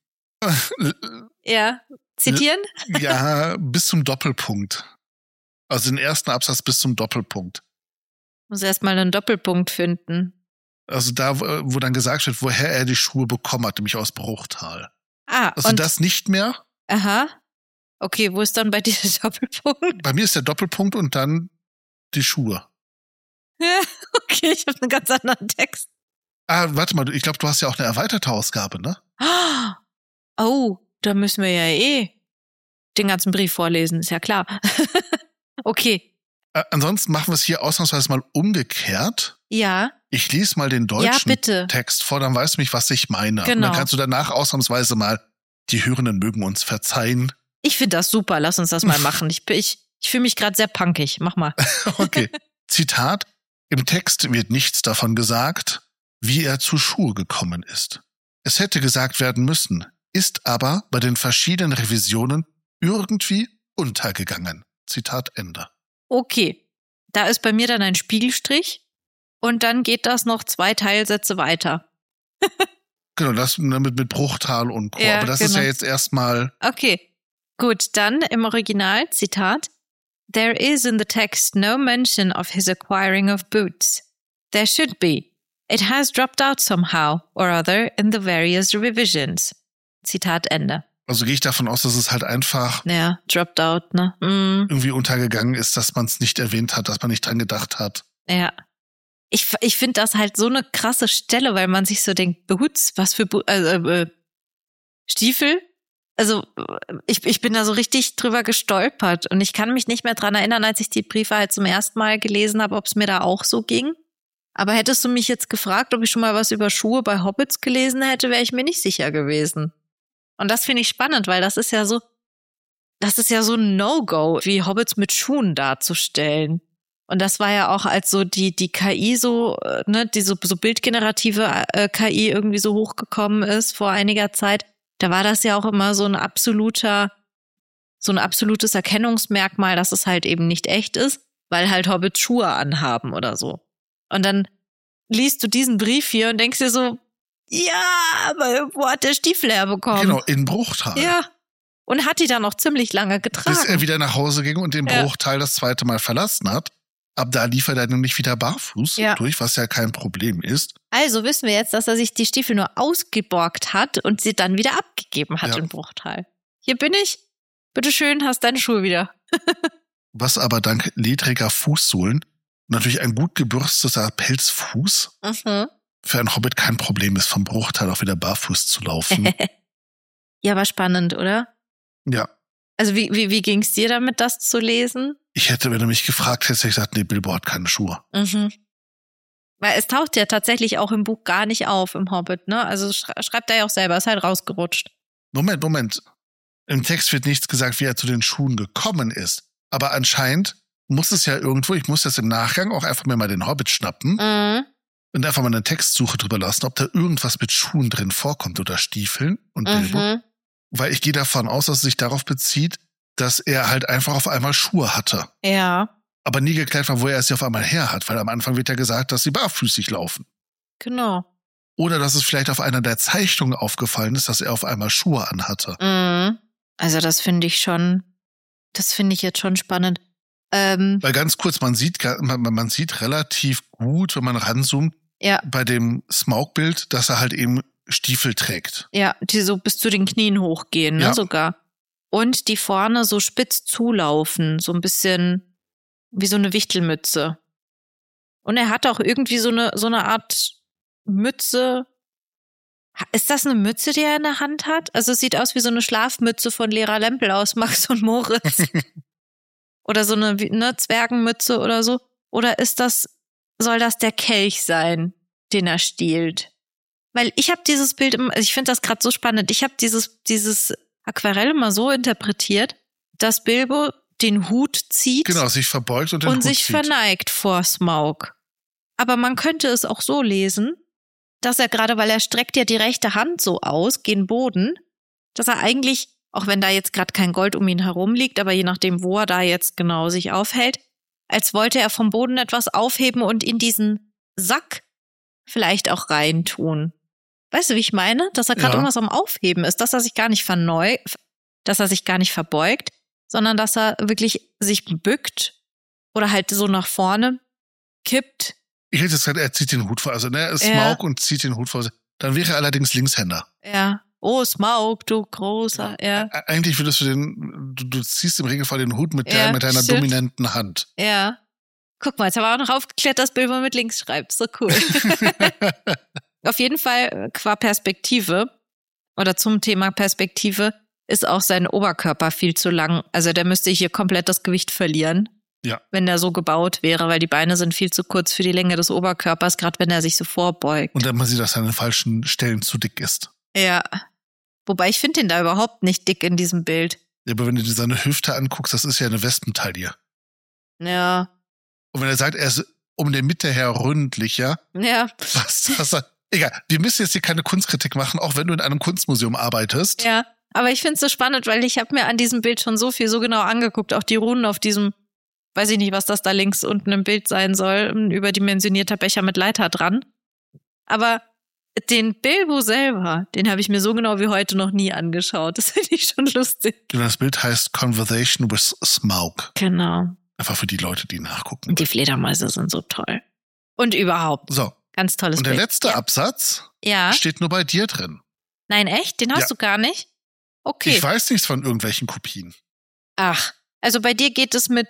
Ja. Zitieren? Ja, bis zum Doppelpunkt. Also den ersten Absatz bis zum Doppelpunkt. Muss erst mal einen Doppelpunkt finden. Also da, wo dann gesagt wird, woher er die Schuhe bekommen hat, nämlich aus Bruchtal. Ah, also und das nicht mehr. Aha. Okay, wo ist dann bei dir der Doppelpunkt? Bei mir ist der Doppelpunkt und dann die Schuhe. Okay, ich habe einen ganz anderen Text. Ah, warte mal, ich glaube, du hast ja auch eine erweiterte Ausgabe, ne? Oh, da müssen wir ja den ganzen Brief vorlesen, ist ja klar. Okay. Ansonsten machen wir es hier ausnahmsweise mal umgekehrt. Ja. Ich lese mal den deutschen Text vor, dann weißt du mich, was ich meine. Genau. Und dann kannst du danach ausnahmsweise mal, die Hörenden mögen uns verzeihen. Ich finde das super, lass uns das mal machen. Ich fühle mich gerade sehr punkig, mach mal. Okay, Zitat, im Text wird nichts davon gesagt, wie er zu Schuhe gekommen ist. Es hätte gesagt werden müssen, ist aber bei den verschiedenen Revisionen irgendwie untergegangen. Zitat Ende. Okay, da ist bei mir dann ein Spiegelstrich und dann geht das noch 2 Teilsätze weiter. Genau, das mit Bruchtal und Co. Ja, aber das ist ja jetzt erstmal... Okay, gut, dann im Original, Zitat, There is in the text no mention of his acquiring of boots. There should be. It has dropped out somehow or other in the various revisions. Zitat Ende. Also gehe ich davon aus, dass es halt einfach dropped out, ne? irgendwie untergegangen ist, dass man es nicht erwähnt hat, dass man nicht dran gedacht hat. Ja. Ich finde das halt so eine krasse Stelle, weil man sich so denkt, Boots, was für Stiefel? Also ich bin da so richtig drüber gestolpert und ich kann mich nicht mehr dran erinnern, als ich die Briefe halt zum ersten Mal gelesen habe, ob es mir da auch so ging. Aber hättest du mich jetzt gefragt, ob ich schon mal was über Schuhe bei Hobbits gelesen hätte, wäre ich mir nicht sicher gewesen. Und das finde ich spannend, weil das ist ja so ein No-Go, wie Hobbits mit Schuhen darzustellen. Und das war ja auch, als so die KI so, die so bildgenerative KI irgendwie so hochgekommen ist vor einiger Zeit, da war das ja auch immer so ein absolutes Erkennungsmerkmal, dass es halt eben nicht echt ist, weil halt Hobbits Schuhe anhaben oder so. Und dann liest du diesen Brief hier und denkst dir so, ja, aber wo hat der Stiefel herbekommen? Genau, in Bruchtal. Ja. Und hat die dann noch ziemlich lange getragen. Bis er wieder nach Hause ging und den Bruchtal das zweite Mal verlassen hat. Ab da lief er dann nämlich wieder barfuß durch, was ja kein Problem ist. Also wissen wir jetzt, dass er sich die Stiefel nur ausgeborgt hat und sie dann wieder abgegeben hat in Bruchtal. Hier bin ich. Bitteschön, hast deine Schuhe wieder. Was aber dank ledriger Fußsohlen, natürlich ein gut gebürsteter Pelzfuß, für einen Hobbit kein Problem ist, vom Bruchtal auch wieder barfuß zu laufen. Ja, war spannend, oder? Ja. Also wie ging es dir damit, das zu lesen? Ich hätte, wenn du mich gefragt hättest, gesagt, nee, Bilbo hat keine Schuhe. Mhm. Weil es taucht ja tatsächlich auch im Buch gar nicht auf, im Hobbit, ne? Also schreibt er ja auch selber, ist halt rausgerutscht. Moment. Im Text wird nichts gesagt, wie er zu den Schuhen gekommen ist. Aber anscheinend muss es ja irgendwo, ich muss jetzt im Nachgang auch einfach mir mal den Hobbit schnappen und einfach mal eine Textsuche drüber lassen, ob da irgendwas mit Schuhen drin vorkommt oder Stiefeln und Bilbo. Weil ich gehe davon aus, dass es sich darauf bezieht, dass er halt einfach auf einmal Schuhe hatte. Ja. Aber nie geklärt war, wo er sie auf einmal her hat, weil am Anfang wird ja gesagt, dass sie barfüßig laufen. Genau. Oder dass es vielleicht auf einer der Zeichnungen aufgefallen ist, dass er auf einmal Schuhe anhatte. Also das finde ich jetzt schon spannend. Weil ganz kurz, man sieht relativ gut, wenn man ranzoomt, bei dem Smaug-Bild, dass er halt eben Stiefel trägt. Ja, die so bis zu den Knien hochgehen, ne, sogar. Und die vorne so spitz zulaufen, so ein bisschen wie so eine Wichtelmütze. Und er hat auch irgendwie so eine Art Mütze. Ist das eine Mütze, die er in der Hand hat? Also es sieht aus wie so eine Schlafmütze von Lehrer Lempel aus Max und Moritz. Oder so eine Zwergenmütze oder so. Oder soll das der Kelch sein, den er stiehlt? Weil ich habe dieses Bild, ich finde das gerade so spannend, ich habe dieses Aquarell immer so interpretiert, dass Bilbo den Hut zieht. Genau, sich verbeugt und den Hut sich zieht. Verneigt vor Smaug. Aber man könnte es auch so lesen, dass er gerade, weil er streckt ja die rechte Hand so aus, gen Boden, dass er eigentlich, auch wenn da jetzt gerade kein Gold um ihn herum liegt, aber je nachdem, wo er da jetzt genau sich aufhält, als wollte er vom Boden etwas aufheben und in diesen Sack vielleicht auch reintun. Weißt du, wie ich meine? Dass er gerade irgendwas am Aufheben ist, dass er sich gar nicht verbeugt, sondern dass er wirklich sich bückt oder halt so nach vorne kippt. Ich hätte jetzt gesagt, er zieht den Hut vor. Also, er ist Smaug und zieht den Hut vor. Dann wäre er allerdings Linkshänder. Ja. Oh, Smaug, du großer, Eigentlich würdest du ziehst im Regelfall den Hut mit deiner dominanten Hand. Ja. Guck mal, jetzt haben wir auch noch aufgeklärt, dass Bilbo mit links schreibt. So cool. Auf jeden Fall qua Perspektive oder zum Thema Perspektive ist auch sein Oberkörper viel zu lang. Also der müsste hier komplett das Gewicht verlieren, wenn der so gebaut wäre, weil die Beine sind viel zu kurz für die Länge des Oberkörpers, gerade wenn er sich so vorbeugt. Und dann man sieht, dass er an den falschen Stellen zu dick ist. Ja. Wobei ich finde ihn da überhaupt nicht dick in diesem Bild. Ja, aber wenn du dir seine Hüfte anguckst, das ist ja eine Wespentaille. Ja. Und wenn er sagt, er ist um der Mitte her ründlicher. Ja. Egal, wir müssen jetzt hier keine Kunstkritik machen, auch wenn du in einem Kunstmuseum arbeitest. Ja, aber ich finde es so spannend, weil ich habe mir an diesem Bild schon so viel so genau angeguckt, auch die Runen auf diesem, weiß ich nicht, was das da links unten im Bild sein soll, ein überdimensionierter Becher mit Leiter dran. Aber den Bilbo selber, den habe ich mir so genau wie heute noch nie angeschaut. Das finde ich schon lustig. Das Bild heißt Conversation with Smaug. Genau. Einfach für die Leute, die nachgucken. Die Fledermäuse sind so toll. Und überhaupt. So. Ganz tolles Bild. Und der letzte Absatz steht nur bei dir drin. Nein, echt? Den hast du gar nicht? Okay. Ich weiß nichts von irgendwelchen Kopien. Ach, also bei dir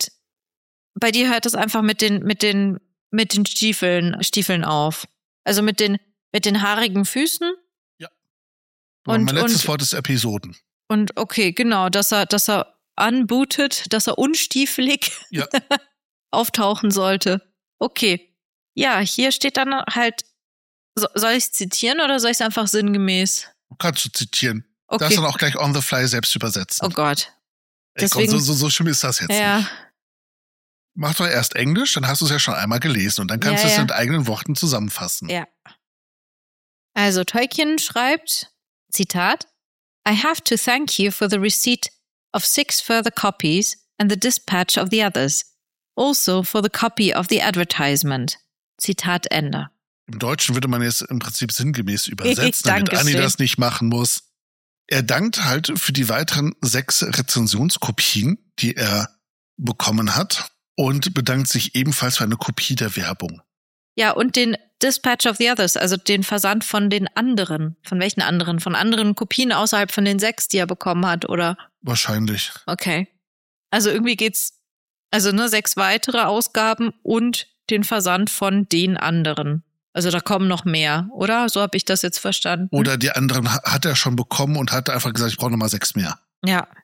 hört es einfach mit den Stiefeln auf. Also mit den haarigen Füßen. Ja. Und mein letztes Wort ist Episoden. Und okay, genau, dass er unbootet, dass er unstiefelig auftauchen sollte. Okay. Ja, hier steht dann halt, soll ich es zitieren oder soll ich es einfach sinngemäß? Kannst du zitieren. Okay. Darfst dann auch gleich on the fly selbst übersetzen. Oh Gott. Deswegen, so schlimm ist das jetzt nicht. Mach doch erst Englisch, dann hast du es ja schon einmal gelesen und dann kannst du es mit eigenen Worten zusammenfassen. Ja. Also Tolkien schreibt, Zitat, I have to thank you for the receipt of 6 further copies and the dispatch of the others. Also for the copy of the advertisement. Zitat Ende. Im Deutschen würde man jetzt im Prinzip sinngemäß übersetzen, damit Anni das nicht machen muss. Er dankt halt für die weiteren 6 Rezensionskopien, die er bekommen hat und bedankt sich ebenfalls für eine Kopie der Werbung. Ja, und den Dispatch of the Others, also den Versand von den anderen. Von welchen anderen? Von anderen Kopien außerhalb von den 6, die er bekommen hat, oder? Wahrscheinlich. Okay. Also irgendwie geht's, 6 weitere Ausgaben und den Versand von den anderen. Also da kommen noch mehr, oder? So habe ich das jetzt verstanden. Oder die anderen hat er schon bekommen und hat einfach gesagt, ich brauche nochmal 6 mehr. Ja.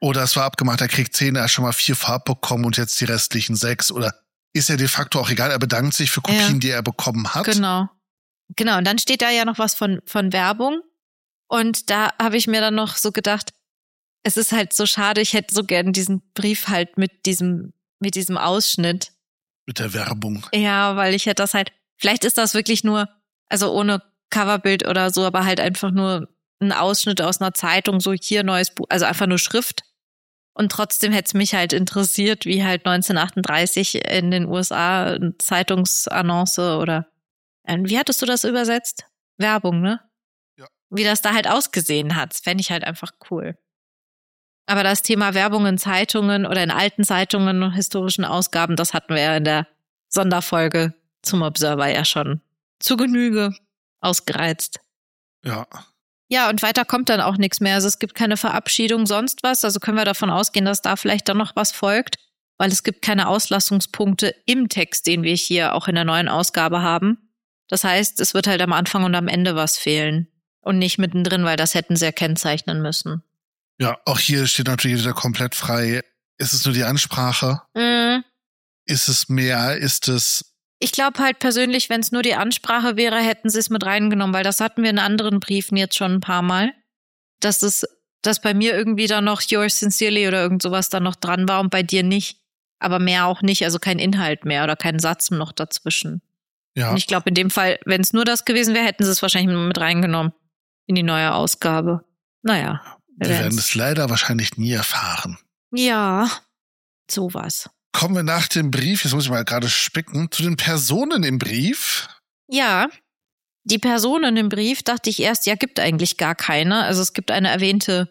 Oder es war abgemacht, er kriegt 10, er hat schon mal 4 Farb bekommen und jetzt die restlichen 6. Oder ist ja de facto auch egal, er bedankt sich für Kopien, die er bekommen hat. Genau. Genau, und dann steht da ja noch was von Werbung. Und da habe ich mir dann noch so gedacht, es ist halt so schade, ich hätte so gern diesen Brief halt mit diesem Ausschnitt. Mit der Werbung. Ja, weil ich hätte das halt, vielleicht ist das wirklich nur, also ohne Coverbild oder so, aber halt einfach nur ein Ausschnitt aus einer Zeitung, so hier neues Buch, also einfach nur Schrift. Und trotzdem hätte es mich halt interessiert, wie halt 1938 in den USA eine Zeitungsannonce oder, wie hattest du das übersetzt? Werbung, ne? Ja. Wie das da halt ausgesehen hat, fände ich halt einfach cool. Aber das Thema Werbung in Zeitungen oder in alten Zeitungen und historischen Ausgaben, das hatten wir ja in der Sonderfolge zum Observer ja schon zu Genüge ausgereizt. Ja. Ja, und weiter kommt dann auch nichts mehr. Also es gibt keine Verabschiedung, sonst was. Also können wir davon ausgehen, dass da vielleicht dann noch was folgt, weil es gibt keine Auslassungspunkte im Text, den wir hier auch in der neuen Ausgabe haben. Das heißt, es wird halt am Anfang und am Ende was fehlen und nicht mittendrin, weil das hätten sie ja kennzeichnen müssen. Ja, auch hier steht natürlich wieder komplett frei. Ist es nur die Ansprache? Ist es mehr? Ist es... Ich glaube halt persönlich, wenn es nur die Ansprache wäre, hätten sie es mit reingenommen, weil das hatten wir in anderen Briefen jetzt schon ein paar Mal, dass bei mir irgendwie da noch yours sincerely oder irgend sowas da noch dran war und bei dir nicht, aber mehr auch nicht, also kein Inhalt mehr oder kein Satz noch dazwischen. Ja. Und ich glaube in dem Fall, wenn es nur das gewesen wäre, hätten sie es wahrscheinlich mit reingenommen in die neue Ausgabe. Naja. Wir werden es leider wahrscheinlich nie erfahren. Ja, sowas. Kommen wir nach dem Brief, jetzt muss ich mal gerade spicken, zu den Personen im Brief. Ja, die Personen im Brief dachte ich erst, ja, gibt eigentlich gar keine. Also es gibt ein erwähntes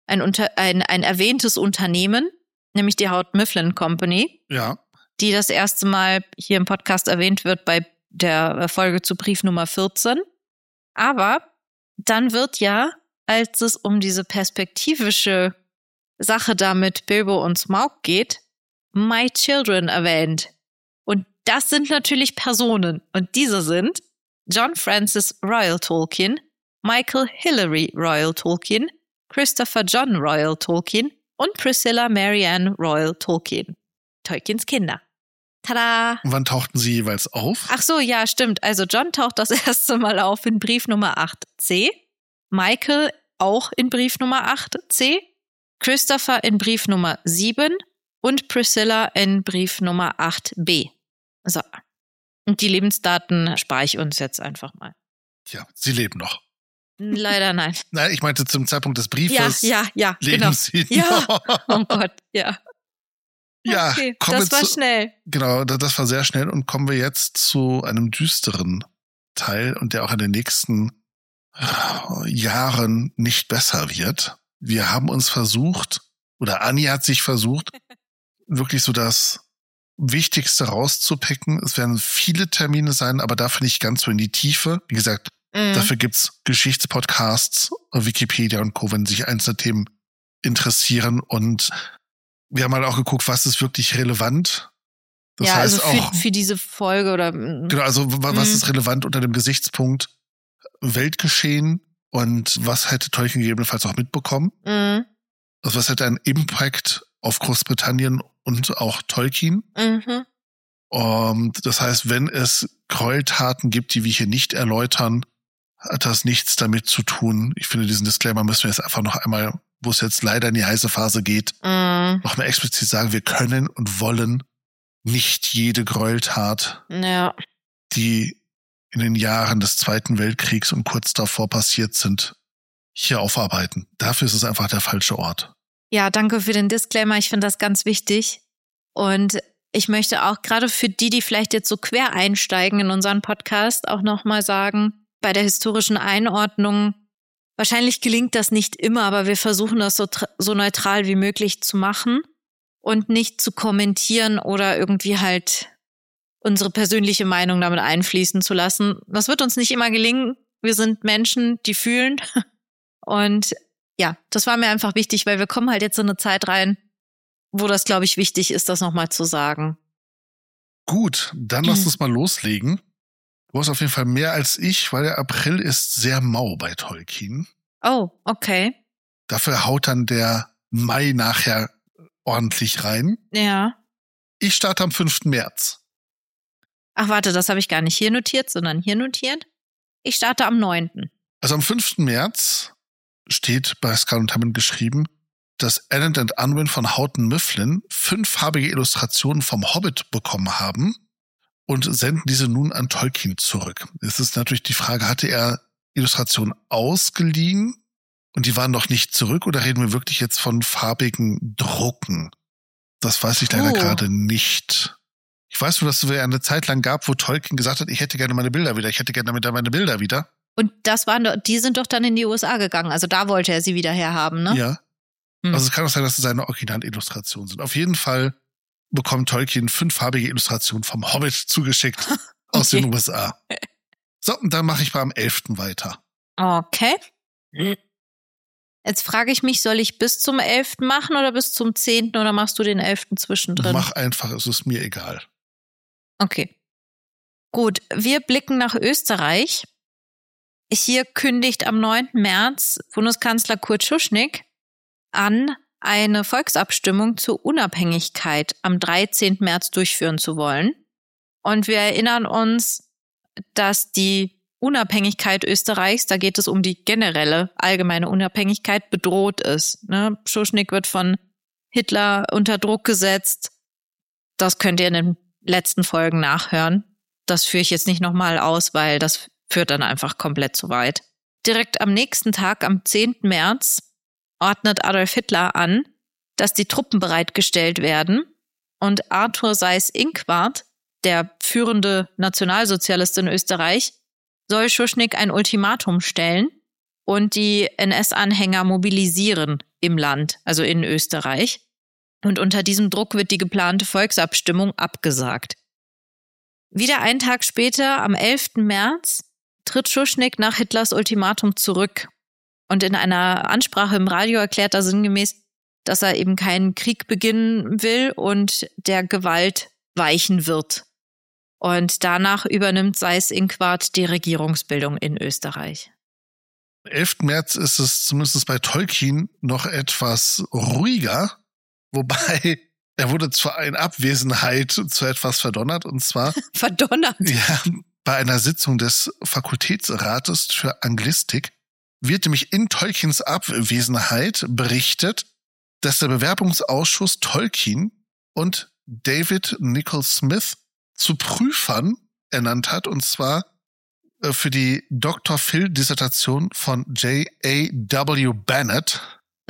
Unternehmen, nämlich die Houghton Mifflin Company, ja, die das erste Mal hier im Podcast erwähnt wird bei der Folge zu Brief Nummer 14. Aber dann wird ja, als es um diese perspektivische Sache da mit Bilbo und Smaug geht, My Children erwähnt. Und das sind natürlich Personen. Und diese sind John Francis Royal Tolkien, Michael Hilary Royal Tolkien, Christopher John Royal Tolkien und Priscilla Marianne Royal Tolkien. Tolkiens Kinder. Tada! Und wann tauchten sie jeweils auf? Ach so, ja, stimmt. Also John taucht das erste Mal auf in Brief Nummer 8c, Michael auch in Brief Nummer 8c, Christopher in Brief Nummer 7 und Priscilla in Brief Nummer 8b. So. Und die Lebensdaten spare ich uns jetzt einfach mal. Ja, sie leben noch. Leider nein. Nein, ich meinte zum Zeitpunkt des Briefes. Ja, leben genau. sie Ja, noch. oh Gott, ja. Ja, okay, kommen das wir war schnell. Genau, das war sehr schnell und kommen wir jetzt zu einem düsteren Teil und der auch in den nächsten Jahren nicht besser wird. Wir haben uns versucht, oder Anni hat sich versucht, wirklich so das Wichtigste rauszupicken. Es werden viele Termine sein, aber dafür nicht ganz so in die Tiefe. Wie gesagt, dafür gibt's Geschichtspodcasts, Wikipedia und Co., wenn sich einzelne Themen interessieren. Und wir haben halt auch geguckt, was ist wirklich relevant. Das heißt also auch für diese Folge oder. Genau, also was ist relevant unter dem Gesichtspunkt Weltgeschehen und was hätte Tolkien gegebenenfalls auch mitbekommen? Also was hätte einen Impact auf Großbritannien und auch Tolkien? Das heißt, wenn es Gräueltaten gibt, die wir hier nicht erläutern, hat das nichts damit zu tun. Ich finde, diesen Disclaimer müssen wir jetzt einfach noch einmal, wo es jetzt leider in die heiße Phase geht, noch mal explizit sagen, wir können und wollen nicht jede Gräueltat, die in den Jahren des Zweiten Weltkriegs und kurz davor passiert sind, hier aufarbeiten. Dafür ist es einfach der falsche Ort. Ja, danke für den Disclaimer. Ich finde das ganz wichtig. Und ich möchte auch gerade für die vielleicht jetzt so quer einsteigen in unseren Podcast, auch nochmal sagen, bei der historischen Einordnung, wahrscheinlich gelingt das nicht immer, aber wir versuchen das so neutral wie möglich zu machen und nicht zu kommentieren oder irgendwie halt unsere persönliche Meinung damit einfließen zu lassen. Das wird uns nicht immer gelingen. Wir sind Menschen, die fühlen. Und ja, das war mir einfach wichtig, weil wir kommen halt jetzt in eine Zeit rein, wo das, glaube ich, wichtig ist, das nochmal zu sagen. Gut, dann lass uns mal loslegen. Du hast auf jeden Fall mehr als ich, weil der April ist sehr mau bei Tolkien. Oh, okay. Dafür haut dann der Mai nachher ordentlich rein. Ja. Ich starte am 5. März. Ach, warte, das habe ich gar nicht hier notiert, sondern hier notiert. Ich starte am 9. Also am 5. März steht bei Skull und Hammond geschrieben, dass Alan und Unwin von Houghton Mifflin 5 farbige Illustrationen vom Hobbit bekommen haben und senden diese nun an Tolkien zurück. Es ist natürlich die Frage, hatte er Illustrationen ausgeliehen und die waren noch nicht zurück oder reden wir wirklich jetzt von farbigen Drucken? Das weiß ich leider gerade nicht. Ich weiß nur, dass es eine Zeit lang gab, wo Tolkien gesagt hat, ich hätte gerne meine Bilder wieder. Und die sind doch dann in die USA gegangen. Also da wollte er sie wieder herhaben, ne? Ja. Also es kann auch sein, dass es seine Originalillustrationen sind. Auf jeden Fall bekommt Tolkien 5 farbige Illustrationen vom Hobbit zugeschickt aus den USA. So, und dann mache ich mal am 11. weiter. Okay. Jetzt frage ich mich, soll ich bis zum 11. machen oder bis zum 10. oder machst du den 11. zwischendrin? Mach einfach, es ist mir egal. Okay. Gut, wir blicken nach Österreich. Hier kündigt am 9. März Bundeskanzler Kurt Schuschnigg an, eine Volksabstimmung zur Unabhängigkeit am 13. März durchführen zu wollen. Und wir erinnern uns, dass die Unabhängigkeit Österreichs, da geht es um die generelle allgemeine Unabhängigkeit, bedroht ist. Ne? Schuschnigg wird von Hitler unter Druck gesetzt. Das könnt ihr in den letzten Folgen nachhören. Das führe ich jetzt nicht nochmal aus, weil das führt dann einfach komplett zu weit. Direkt am nächsten Tag, am 10. März, ordnet Adolf Hitler an, dass die Truppen bereitgestellt werden und Arthur Seyß-Inquart, der führende Nationalsozialist in Österreich, soll Schuschnigg ein Ultimatum stellen und die NS-Anhänger mobilisieren im Land, also in Österreich. Und unter diesem Druck wird die geplante Volksabstimmung abgesagt. Wieder einen Tag später, am 11. März, tritt Schuschnigg nach Hitlers Ultimatum zurück. Und in einer Ansprache im Radio erklärt er sinngemäß, dass er eben keinen Krieg beginnen will und der Gewalt weichen wird. Und danach übernimmt Seyß-Inquart die Regierungsbildung in Österreich. Am 11. März ist es zumindest bei Tolkien noch etwas ruhiger, wobei er wurde zwar in Abwesenheit zu etwas verdonnert, und zwar verdonnert? Ja, bei einer Sitzung des Fakultätsrates für Anglistik wird nämlich in Tolkiens Abwesenheit berichtet, dass der Bewerbungsausschuss Tolkien und David Nichols Smith zu Prüfern ernannt hat, und zwar für die Dr. Phil-Dissertation von J.A.W. Bennett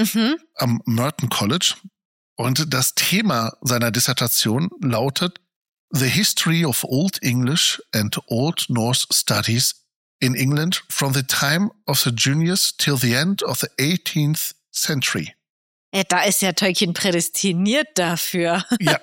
am Merton College. Und das Thema seiner Dissertation lautet The History of Old English and Old Norse Studies in England from the time of the Juniors till the end of the 18th century. Ja, da ist ja Tolkien prädestiniert dafür. Ja.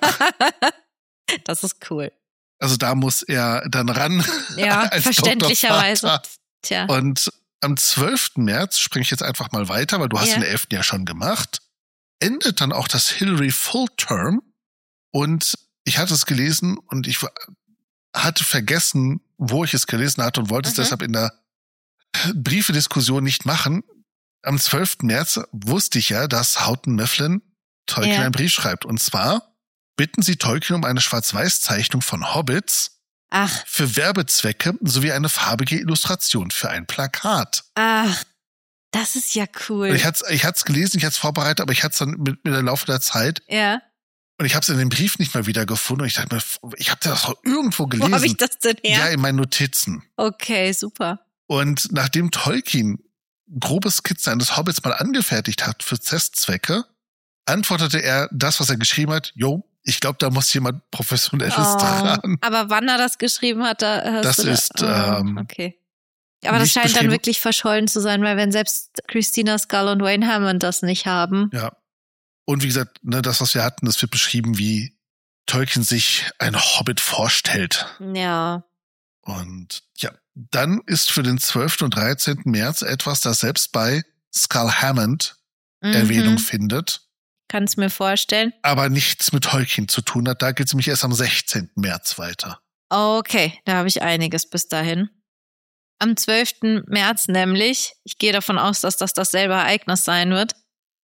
Das ist cool. Also da muss er dann ran. Ja, als verständlicherweise. Tja. Und am 12. März, springe ich jetzt einfach mal weiter, weil du hast den 11. ja schon gemacht, endet dann auch das Hillary Full Term. Und ich hatte es gelesen und ich hatte vergessen, wo ich es gelesen hatte und wollte es deshalb in der Briefediskussion nicht machen. Am 12. März wusste ich ja, dass Houghton Mifflin Tolkien einen Brief schreibt. Und zwar bitten sie Tolkien um eine Schwarz-Weiß-Zeichnung von Hobbits für Werbezwecke sowie eine farbige Illustration für ein Plakat. Ach, das ist ja cool. Und ich hatte es gelesen, ich hatte es vorbereitet, aber ich hatte es dann mit der Laufe der Zeit. Ja. Und ich habe es in dem Brief nicht mal wieder gefunden. Und ich dachte mir, ich habe das doch irgendwo gelesen. Wo habe ich das denn her? Ja, in meinen Notizen. Okay, super. Und nachdem Tolkien grobe Skizzen eines Hobbits mal angefertigt hat für Testzwecke, antwortete er das, was er geschrieben hat, ich glaube, da muss jemand Professionelles dran. Aber wann er das geschrieben hat, das ist okay. Aber das scheint dann wirklich verschollen zu sein, weil wenn selbst Christina Scull und Wayne Hammond das nicht haben. Ja. Und wie gesagt, das, was wir hatten, das wird beschrieben, wie Tolkien sich ein Hobbit vorstellt. Ja. Und ja, dann ist für den 12. und 13. März etwas, das selbst bei Skull Hammond Erwähnung findet. Kannst mir vorstellen. Aber nichts mit Tolkien zu tun hat. Da geht es nämlich erst am 16. März weiter. Okay, da habe ich einiges bis dahin. Am 12. März nämlich, ich gehe davon aus, dass das dasselbe Ereignis sein wird,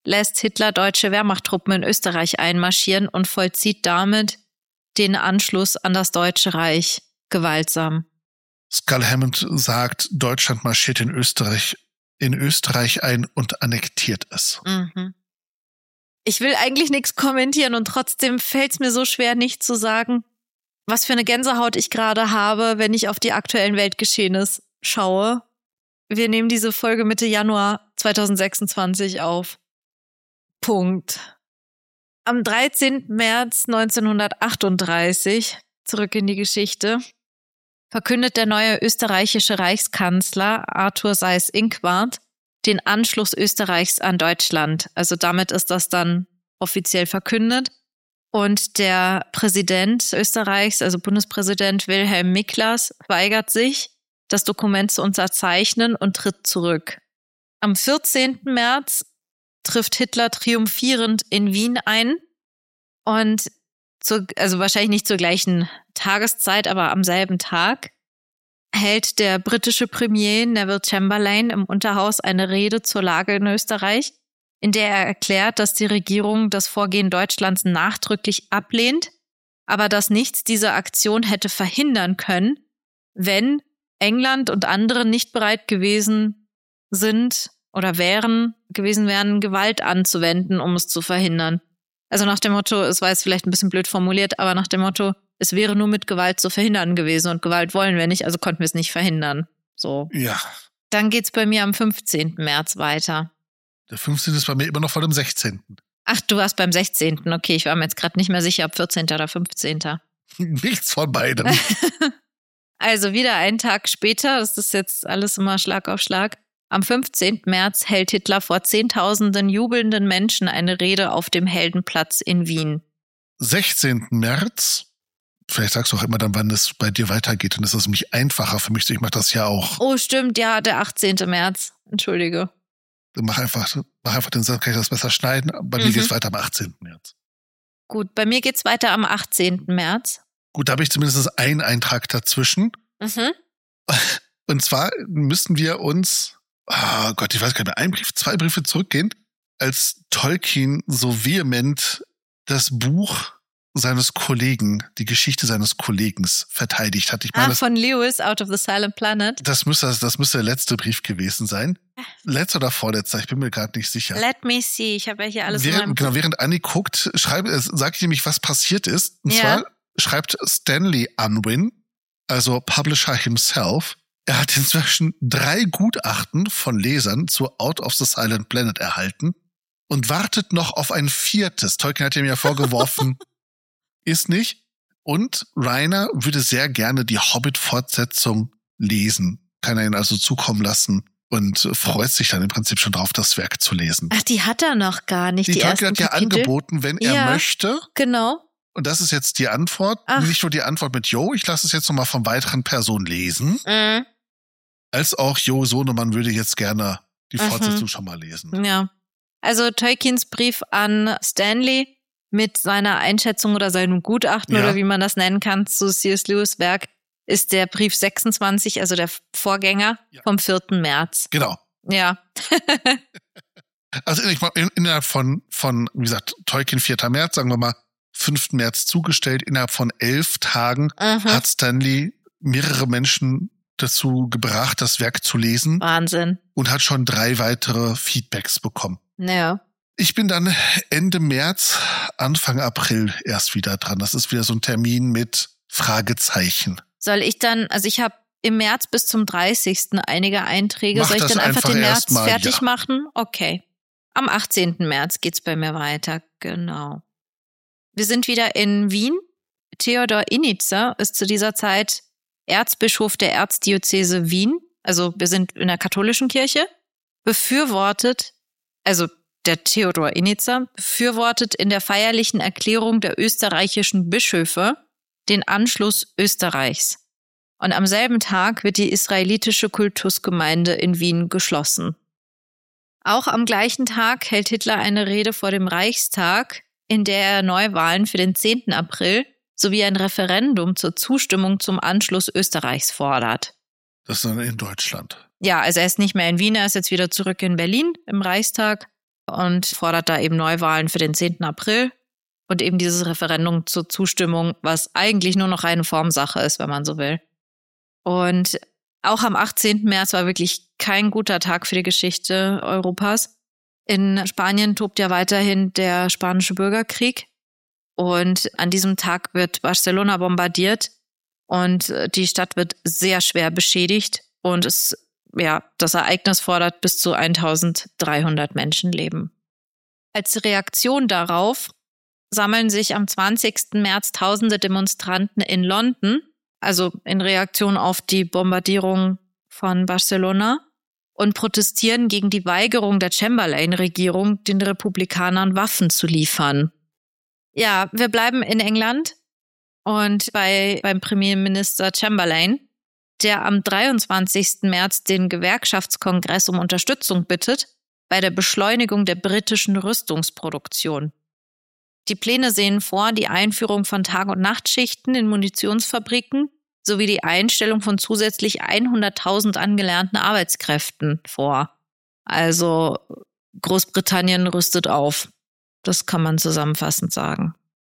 lässt Hitler deutsche Wehrmachttruppen in Österreich einmarschieren und vollzieht damit den Anschluss an das Deutsche Reich gewaltsam. Skull Hammond sagt, Deutschland marschiert in Österreich ein und annektiert es. Mhm. Ich will eigentlich nichts kommentieren und trotzdem fällt es mir so schwer, nicht zu sagen, was für eine Gänsehaut ich gerade habe, wenn ich auf die aktuellen Weltgeschehnisse schaue. Wir nehmen diese Folge Mitte Januar 2026 auf. Punkt. Am 13. März 1938, zurück in die Geschichte, verkündet der neue österreichische Reichskanzler Arthur Seyß-Inquart den Anschluss Österreichs an Deutschland. Also damit ist das dann offiziell verkündet. Und der Präsident Österreichs, also Bundespräsident Wilhelm Miklas, weigert sich, das Dokument zu unterzeichnen und tritt zurück. Am 14. März trifft Hitler triumphierend in Wien ein und also wahrscheinlich nicht zur gleichen Tageszeit, aber am selben Tag hält der britische Premier Neville Chamberlain im Unterhaus eine Rede zur Lage in Österreich, in der er erklärt, dass die Regierung das Vorgehen Deutschlands nachdrücklich ablehnt, aber dass nichts diese Aktion hätte verhindern können, wenn England und andere nicht bereit gewesen sind oder gewesen wären, Gewalt anzuwenden, um es zu verhindern. Also nach dem Motto, es war jetzt vielleicht ein bisschen blöd formuliert, aber nach dem Motto, es wäre nur mit Gewalt zu verhindern gewesen und Gewalt wollen wir nicht, also konnten wir es nicht verhindern. So. Ja. Dann geht's bei mir am 15. März weiter. Der 15. ist bei mir immer noch vor dem 16. Ach, du warst beim 16. Okay, ich war mir jetzt gerade nicht mehr sicher, ob 14. oder 15. Nichts von beidem. Also wieder einen Tag später, das ist jetzt alles immer Schlag auf Schlag. Am 15. März hält Hitler vor Zehntausenden jubelnden Menschen eine Rede auf dem Heldenplatz in Wien. 16. März, vielleicht sagst du auch immer dann, wann es bei dir weitergeht, dann ist das nämlich einfacher für mich. Ich mache das ja auch. Oh, stimmt, ja, der 18. März. Entschuldige. Mach einfach den Satz, kann ich das besser schneiden. Bei mir geht's weiter am 18. März. Gut, bei mir geht's weiter am 18. März. Gut, da habe ich zumindest einen Eintrag dazwischen. Mhm. Und zwar müssen wir uns, oh Gott, ich weiß gar nicht, 2 Briefe zurückgehen, als Tolkien so vehement das Buch seines Kollegen, die Geschichte seines Kollegen verteidigt hat. Ich meine, von Lewis, Out of the Silent Planet. Das müsste der letzte Brief gewesen sein. Letzter oder vorletzter, ich bin mir gerade nicht sicher. Let me see, ich habe ja hier alles während Annie guckt, sage ich nämlich, was passiert ist. Und zwar schreibt Stanley Unwin, also Publisher himself, er hat inzwischen 3 Gutachten von Lesern zu Out of the Silent Planet erhalten und wartet noch auf ein 4. Tolkien hat ihm ja vorgeworfen, ist nicht. Und Reiner würde sehr gerne die Hobbit-Fortsetzung lesen. Kann er ihn also zukommen lassen und freut sich dann im Prinzip schon drauf, das Werk zu lesen. Ach, die hat er noch gar nicht, die Tolkien hat ja angeboten, wenn er möchte. Genau. Und das ist jetzt die Antwort. Ach. Nicht nur die Antwort mit Jo, ich lasse es jetzt nochmal von weiteren Personen lesen. Mhm. Als auch Jo Sohnemann würde jetzt gerne die Fortsetzung schon mal lesen. Ja. Also Tolkiens Brief an Stanley mit seiner Einschätzung oder seinem Gutachten oder wie man das nennen kann zu C.S. Lewis Werk ist der Brief 26, also der Vorgänger vom 4. März. Genau. Ja. Also innerhalb von, wie gesagt, Tolkien 4. März, sagen wir mal 5. März zugestellt, innerhalb von 11 Tagen hat Stanley mehrere Menschen dazu gebracht, das Werk zu lesen. Wahnsinn. Und hat schon 3 weitere Feedbacks bekommen. Ja. Ich bin dann Ende März, Anfang April erst wieder dran. Das ist wieder so ein Termin mit Fragezeichen. Soll ich dann, also ich habe im März bis zum 30. einige Einträge. Soll ich dann einfach den März fertig machen? Okay. Am 18. März geht's bei mir weiter, genau. Wir sind wieder in Wien. Theodor Innitzer ist zu dieser Zeit Erzbischof der Erzdiözese Wien. Also wir sind in der katholischen Kirche. Der Theodor Innitzer befürwortet in der feierlichen Erklärung der österreichischen Bischöfe den Anschluss Österreichs. Und am selben Tag wird die israelitische Kultusgemeinde in Wien geschlossen. Auch am gleichen Tag hält Hitler eine Rede vor dem Reichstag, in der er Neuwahlen für den 10. April sowie ein Referendum zur Zustimmung zum Anschluss Österreichs fordert. Das ist dann in Deutschland. Ja, also er ist nicht mehr in Wien, er ist jetzt wieder zurück in Berlin im Reichstag. und fordert da eben Neuwahlen für den 10. April und eben dieses Referendum zur Zustimmung, was eigentlich nur noch eine Formsache ist, wenn man so will. Und auch am 18. März war wirklich kein guter Tag für die Geschichte Europas. In Spanien tobt ja weiterhin der spanische Bürgerkrieg. Und an diesem Tag wird Barcelona bombardiert und die Stadt wird sehr schwer beschädigt. Und das Ereignis fordert bis zu 1300 Menschenleben. Als Reaktion darauf sammeln sich am 20. März tausende Demonstranten in London, also in Reaktion auf die Bombardierung von Barcelona, und protestieren gegen die Weigerung der Chamberlain-Regierung, den Republikanern Waffen zu liefern. Ja, wir bleiben in England und beim Premierminister Chamberlain, der am 23. März den Gewerkschaftskongress um Unterstützung bittet bei der Beschleunigung der britischen Rüstungsproduktion. Die Pläne sehen vor die Einführung von Tag- und Nachtschichten in Munitionsfabriken sowie die Einstellung von zusätzlich 100.000 angelernten Arbeitskräften vor. Also Großbritannien rüstet auf. Das kann man zusammenfassend sagen.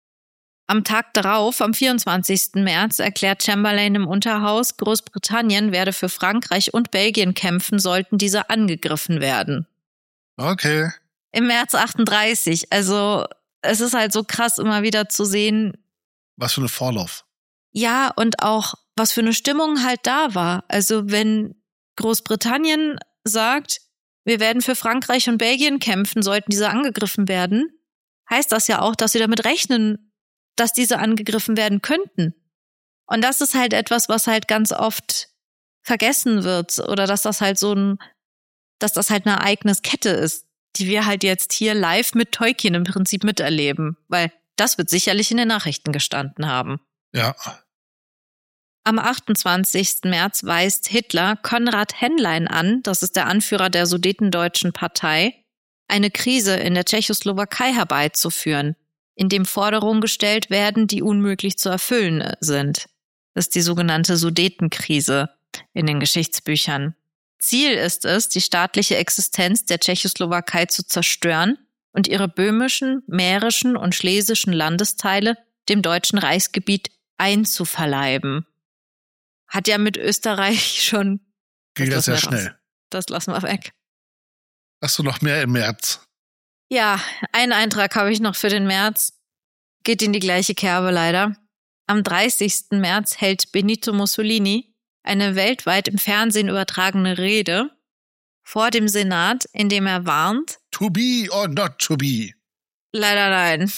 Am Tag darauf, am 24. März, erklärt Chamberlain im Unterhaus, Großbritannien werde für Frankreich und Belgien kämpfen, sollten diese angegriffen werden. Okay. Im März 38. Also es ist halt so krass, immer wieder zu sehen. Was für eine Vorlauf. Ja, und auch, was für eine Stimmung halt da war. Also wenn Großbritannien sagt, wir werden für Frankreich und Belgien kämpfen, sollten diese angegriffen werden, heißt das ja auch, dass sie damit rechnen, dass diese angegriffen werden könnten. Und das ist halt etwas, was halt ganz oft vergessen wird oder dass das halt eine Ereigniskette ist, die wir halt jetzt hier live mit Tolkien im Prinzip miterleben, weil das wird sicherlich in den Nachrichten gestanden haben. Ja. Am 28. März weist Hitler Konrad Henlein an, das ist der Anführer der Sudetendeutschen Partei, eine Krise in der Tschechoslowakei herbeizuführen, in dem Forderungen gestellt werden, die unmöglich zu erfüllen sind. Das ist die sogenannte Sudetenkrise in den Geschichtsbüchern. Ziel ist es, die staatliche Existenz der Tschechoslowakei zu zerstören und ihre böhmischen, mährischen und schlesischen Landesteile dem deutschen Reichsgebiet einzuverleiben. Hat ja mit Österreich schon... Geht das ja schnell. Das lassen wir weg. Hast du noch mehr im März? Ja, einen Eintrag habe ich noch für den März. Geht in die gleiche Kerbe leider. Am 30. März hält Benito Mussolini eine weltweit im Fernsehen übertragene Rede vor dem Senat, in dem er warnt: To be or not to be? Leider nein.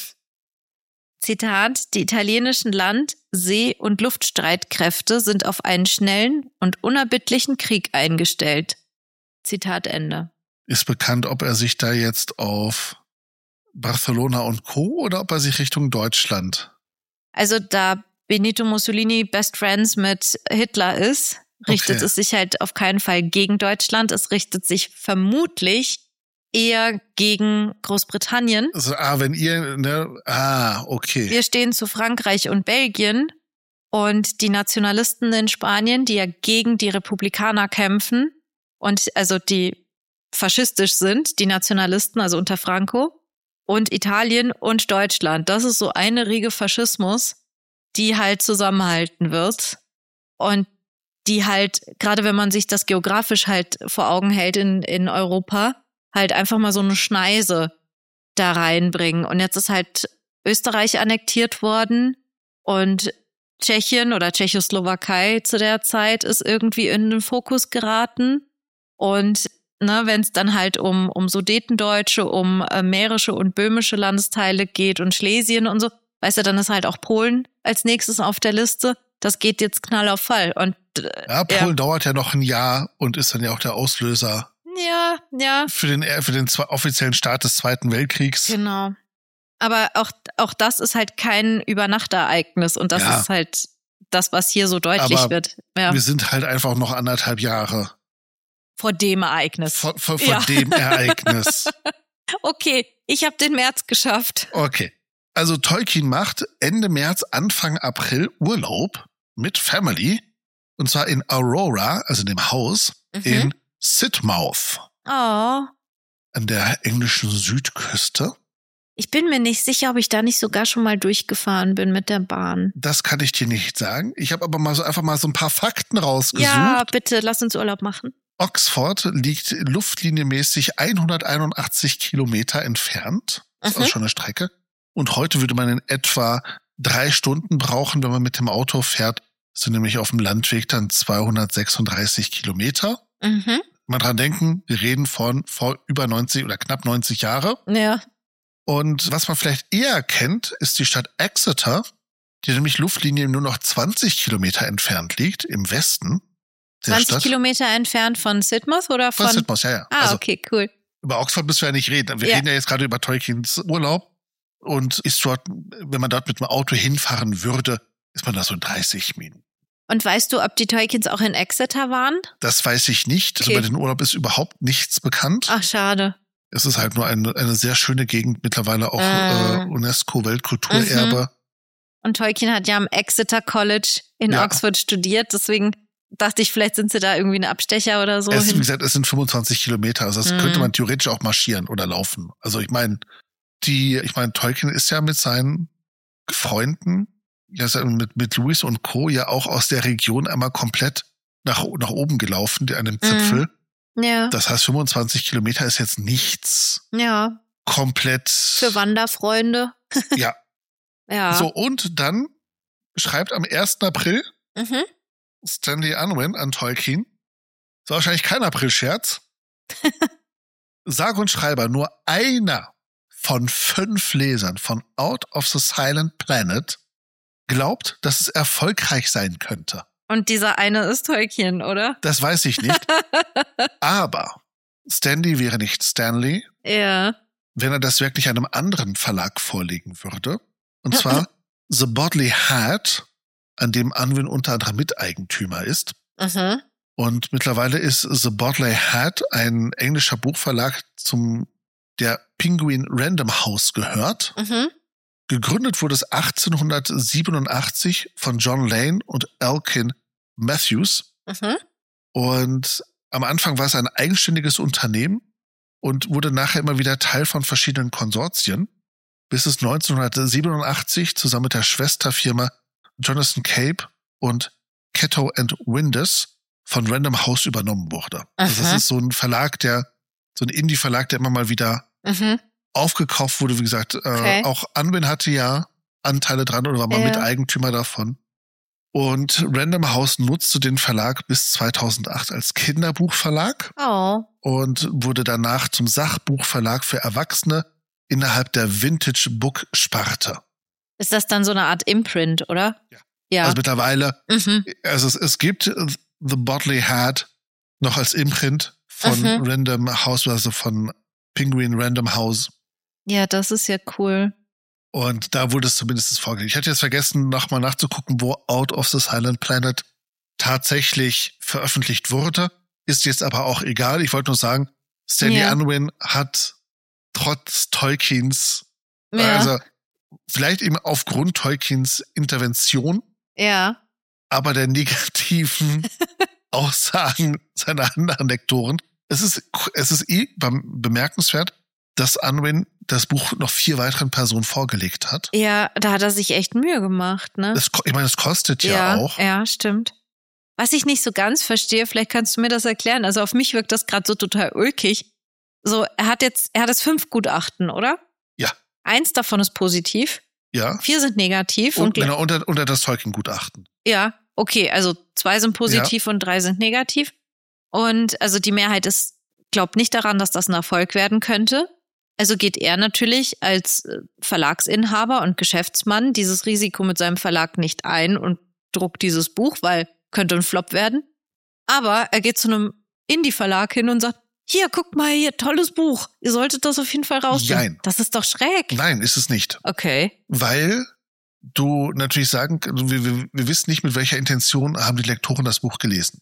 Zitat: Die italienischen Land-, See- und Luftstreitkräfte sind auf einen schnellen und unerbittlichen Krieg eingestellt. Zitat Ende. Ist bekannt, ob er sich da jetzt auf Barcelona und Co. oder ob er sich Richtung Deutschland? Also da Benito Mussolini Best Friends mit Hitler ist, richtet es sich halt auf keinen Fall gegen Deutschland. Es richtet sich vermutlich eher gegen Großbritannien. Also, wenn ihr, okay. Wir stehen zu Frankreich und Belgien und die Nationalisten in Spanien, die ja gegen die Republikaner kämpfen und also die faschistisch sind, die Nationalisten, also unter Franco, und Italien und Deutschland. Das ist so eine Riege Faschismus, die halt zusammenhalten wird und die halt, gerade wenn man sich das geografisch halt vor Augen hält in Europa, halt einfach mal so eine Schneise da reinbringen. Und jetzt ist halt Österreich annektiert worden und Tschechien oder Tschechoslowakei zu der Zeit ist irgendwie in den Fokus geraten. Und wenn es dann halt um Sudetendeutsche, um mährische und böhmische Landesteile geht und Schlesien und so, weißt du, dann ist halt auch Polen als nächstes auf der Liste. Das geht jetzt Knall auf Fall. Und Polen dauert ja noch ein Jahr und ist dann ja auch der Auslöser. Ja. Für den offiziellen Start des Zweiten Weltkriegs. Genau. Aber auch das ist halt kein Übernachtereignis und das ist halt das, was hier so deutlich wird. Ja. Wir sind halt einfach noch 1,5 Jahre vor dem Ereignis. Vor dem Ereignis. Okay, ich habe den März geschafft. Okay. Also Tolkien macht Ende März, Anfang April Urlaub mit Family. Und zwar in Aurora, also in dem Haus, in Sidmouth. Oh. an der englischen Südküste. Ich bin mir nicht sicher, ob ich da nicht sogar schon mal durchgefahren bin mit der Bahn. Das kann ich dir nicht sagen. Ich habe aber einfach mal so ein paar Fakten rausgesucht. Ja, bitte, lass uns Urlaub machen. Oxford liegt luftlinienmäßig 181 Kilometer entfernt. Das ist schon eine Strecke. Und heute würde man in etwa 3 Stunden brauchen, wenn man mit dem Auto fährt. Das sind nämlich auf dem Landweg dann 236 Kilometer. Mal dran denken, wir reden von vor über 90 oder knapp 90 Jahre. Ja. Und was man vielleicht eher kennt, ist die Stadt Exeter, die nämlich Luftlinie nur noch 20 Kilometer entfernt liegt, im Westen der 20 Stadt. Kilometer entfernt von Sidmouth oder von? Von Sidmouth, ja. Ah, also, okay, cool. Über Oxford müssen wir ja nicht reden. Wir reden ja jetzt gerade über Tolkiens Urlaub. Und ist dort, wenn man dort mit dem Auto hinfahren würde, ist man da so in 30 Minuten. Und weißt du, ob die Tolkiens auch in Exeter waren? Das weiß ich nicht. Okay. Also bei den Urlaub ist überhaupt nichts bekannt. Ach, schade. Es ist halt nur eine sehr schöne Gegend, mittlerweile auch UNESCO-Weltkulturerbe. Und Tolkien hat ja am Exeter College in Oxford studiert, deswegen dachte ich, vielleicht sind sie da irgendwie ein Abstecher oder so. Wie gesagt, es sind 25 Kilometer, also das könnte man theoretisch auch marschieren oder laufen. Also ich meine, Tolkien ist ja mit seinen Freunden, ja mit Lewis und Co. ja auch aus der Region einmal komplett nach oben gelaufen, an dem Zipfel. Ja. Das heißt, 25 Kilometer ist jetzt nichts. Ja. Komplett. Für Wanderfreunde. Ja. Ja. So, und dann schreibt am 1. April Stanley Unwin an Tolkien. Das war wahrscheinlich kein April-Scherz. Sage und Schreiber, nur einer von 5 Lesern von Out of the Silent Planet glaubt, dass es erfolgreich sein könnte. Und dieser eine ist Tolkien, oder? Das weiß ich nicht. Aber Stanley wäre nicht Stanley, wenn er das wirklich einem anderen Verlag vorlegen würde. Und zwar The Bodley Hat, an dem Unwin unter anderem Miteigentümer ist. Und mittlerweile ist The Bodley Hat ein englischer Buchverlag, der Penguin Random House gehört. Gegründet wurde es 1887 von John Lane und Elkin Matthews. Und am Anfang war es ein eigenständiges Unternehmen und wurde nachher immer wieder Teil von verschiedenen Konsortien, bis es 1987 zusammen mit der Schwesterfirma Jonathan Cape und Ketto and Windus von Random House übernommen wurde. Also das ist so ein Verlag, so ein Indie-Verlag, der immer mal wieder aufgekauft wurde. Wie gesagt, auch Unwin hatte ja Anteile dran oder war mal Miteigentümer davon. Und Random House nutzte den Verlag bis 2008 als Kinderbuchverlag und wurde danach zum Sachbuchverlag für Erwachsene innerhalb der Vintage-Book-Sparte. Ist das dann so eine Art Imprint, oder? Ja. Also mittlerweile, also es gibt The Bodley Hat noch als Imprint von Random House, also von Penguin Random House. Ja, das ist ja cool. Und da wurde es zumindest vorgelegt. Ich hatte jetzt vergessen, nochmal nachzugucken, wo Out of the Silent Planet tatsächlich veröffentlicht wurde. Ist jetzt aber auch egal. Ich wollte nur sagen, Stanley Unwin hat trotz Tolkiens, also vielleicht eben aufgrund Tolkiens Intervention, aber der negativen Aussagen seiner anderen Lektoren. Es ist bemerkenswert, dass Unwin das Buch noch 4 weiteren Personen vorgelegt hat. Ja, da hat er sich echt Mühe gemacht, ne? Ich meine, es kostet ja auch. Ja, stimmt. Was ich nicht so ganz verstehe, vielleicht kannst du mir das erklären. Also auf mich wirkt das gerade so total ulkig. So, er hat jetzt 5 Gutachten, oder? Ja. 1 davon ist positiv. Ja. 4 sind negativ. Und genau, unter das Tolkien-Gutachten. Ja, okay, also 2 sind positiv und 3 sind negativ. Und also die Mehrheit glaubt nicht daran, dass das ein Erfolg werden könnte. Also geht er natürlich als Verlagsinhaber und Geschäftsmann dieses Risiko mit seinem Verlag nicht ein und druckt dieses Buch, weil könnte ein Flop werden. Aber er geht zu einem Indie-Verlag hin und sagt, hier, guckt mal hier, tolles Buch. Ihr solltet das auf jeden Fall rausbringen. Nein. Das ist doch schräg. Nein, ist es nicht. Okay. Weil du natürlich sagen, wir wissen nicht, mit welcher Intention haben die Lektoren das Buch gelesen.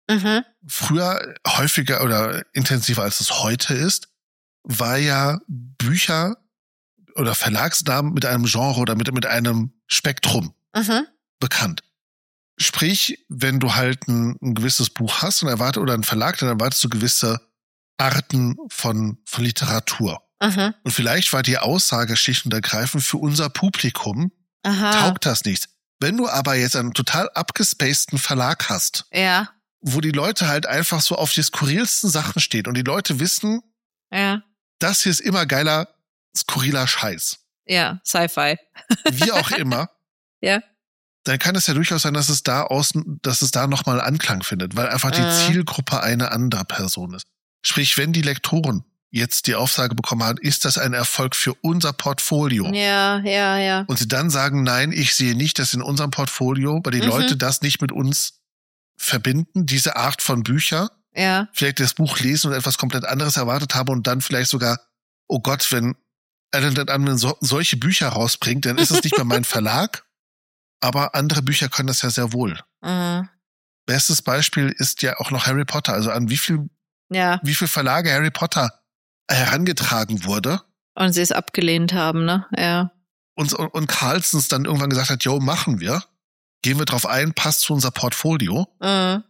Früher häufiger oder intensiver als es heute ist, war ja Bücher oder Verlagsnamen mit einem Genre oder mit einem Spektrum bekannt. Sprich, wenn du halt ein gewisses Buch hast und ein Verlag, dann erwartest du gewisse Arten von Literatur. Aha. Und vielleicht war die Aussage schlicht und ergreifend für unser Publikum, taugt das nicht. Wenn du aber jetzt einen total abgespaceden Verlag hast, Ja. wo die Leute halt einfach so auf die skurrilsten Sachen stehen und die Leute wissen, Ja. das hier ist immer geiler, skurriler Scheiß. Ja, Sci-Fi. Wie auch immer. Ja. Dann kann es ja durchaus sein, dass es da nochmal Anklang findet, weil einfach die Zielgruppe eine andere Person ist. Sprich, wenn die Lektoren jetzt die Aufsage bekommen haben, ist das ein Erfolg für unser Portfolio. Ja. Und sie dann sagen, nein, ich sehe nicht, dass in unserem Portfolio, weil die Leute das nicht mit uns verbinden, diese Art von Bücher, vielleicht das Buch lesen und etwas komplett anderes erwartet haben und dann vielleicht sogar, oh Gott, wenn Alan solche Bücher rausbringt, dann ist es nicht mehr mein Verlag, aber andere Bücher können das ja sehr wohl. Bestes Beispiel ist ja auch noch Harry Potter, also an wie viel Verlage Harry Potter herangetragen wurde. Und sie es abgelehnt haben, ne? Ja. Und Carlsons dann irgendwann gesagt hat, jo, machen wir. Gehen wir drauf ein, passt zu unser Portfolio. Ja.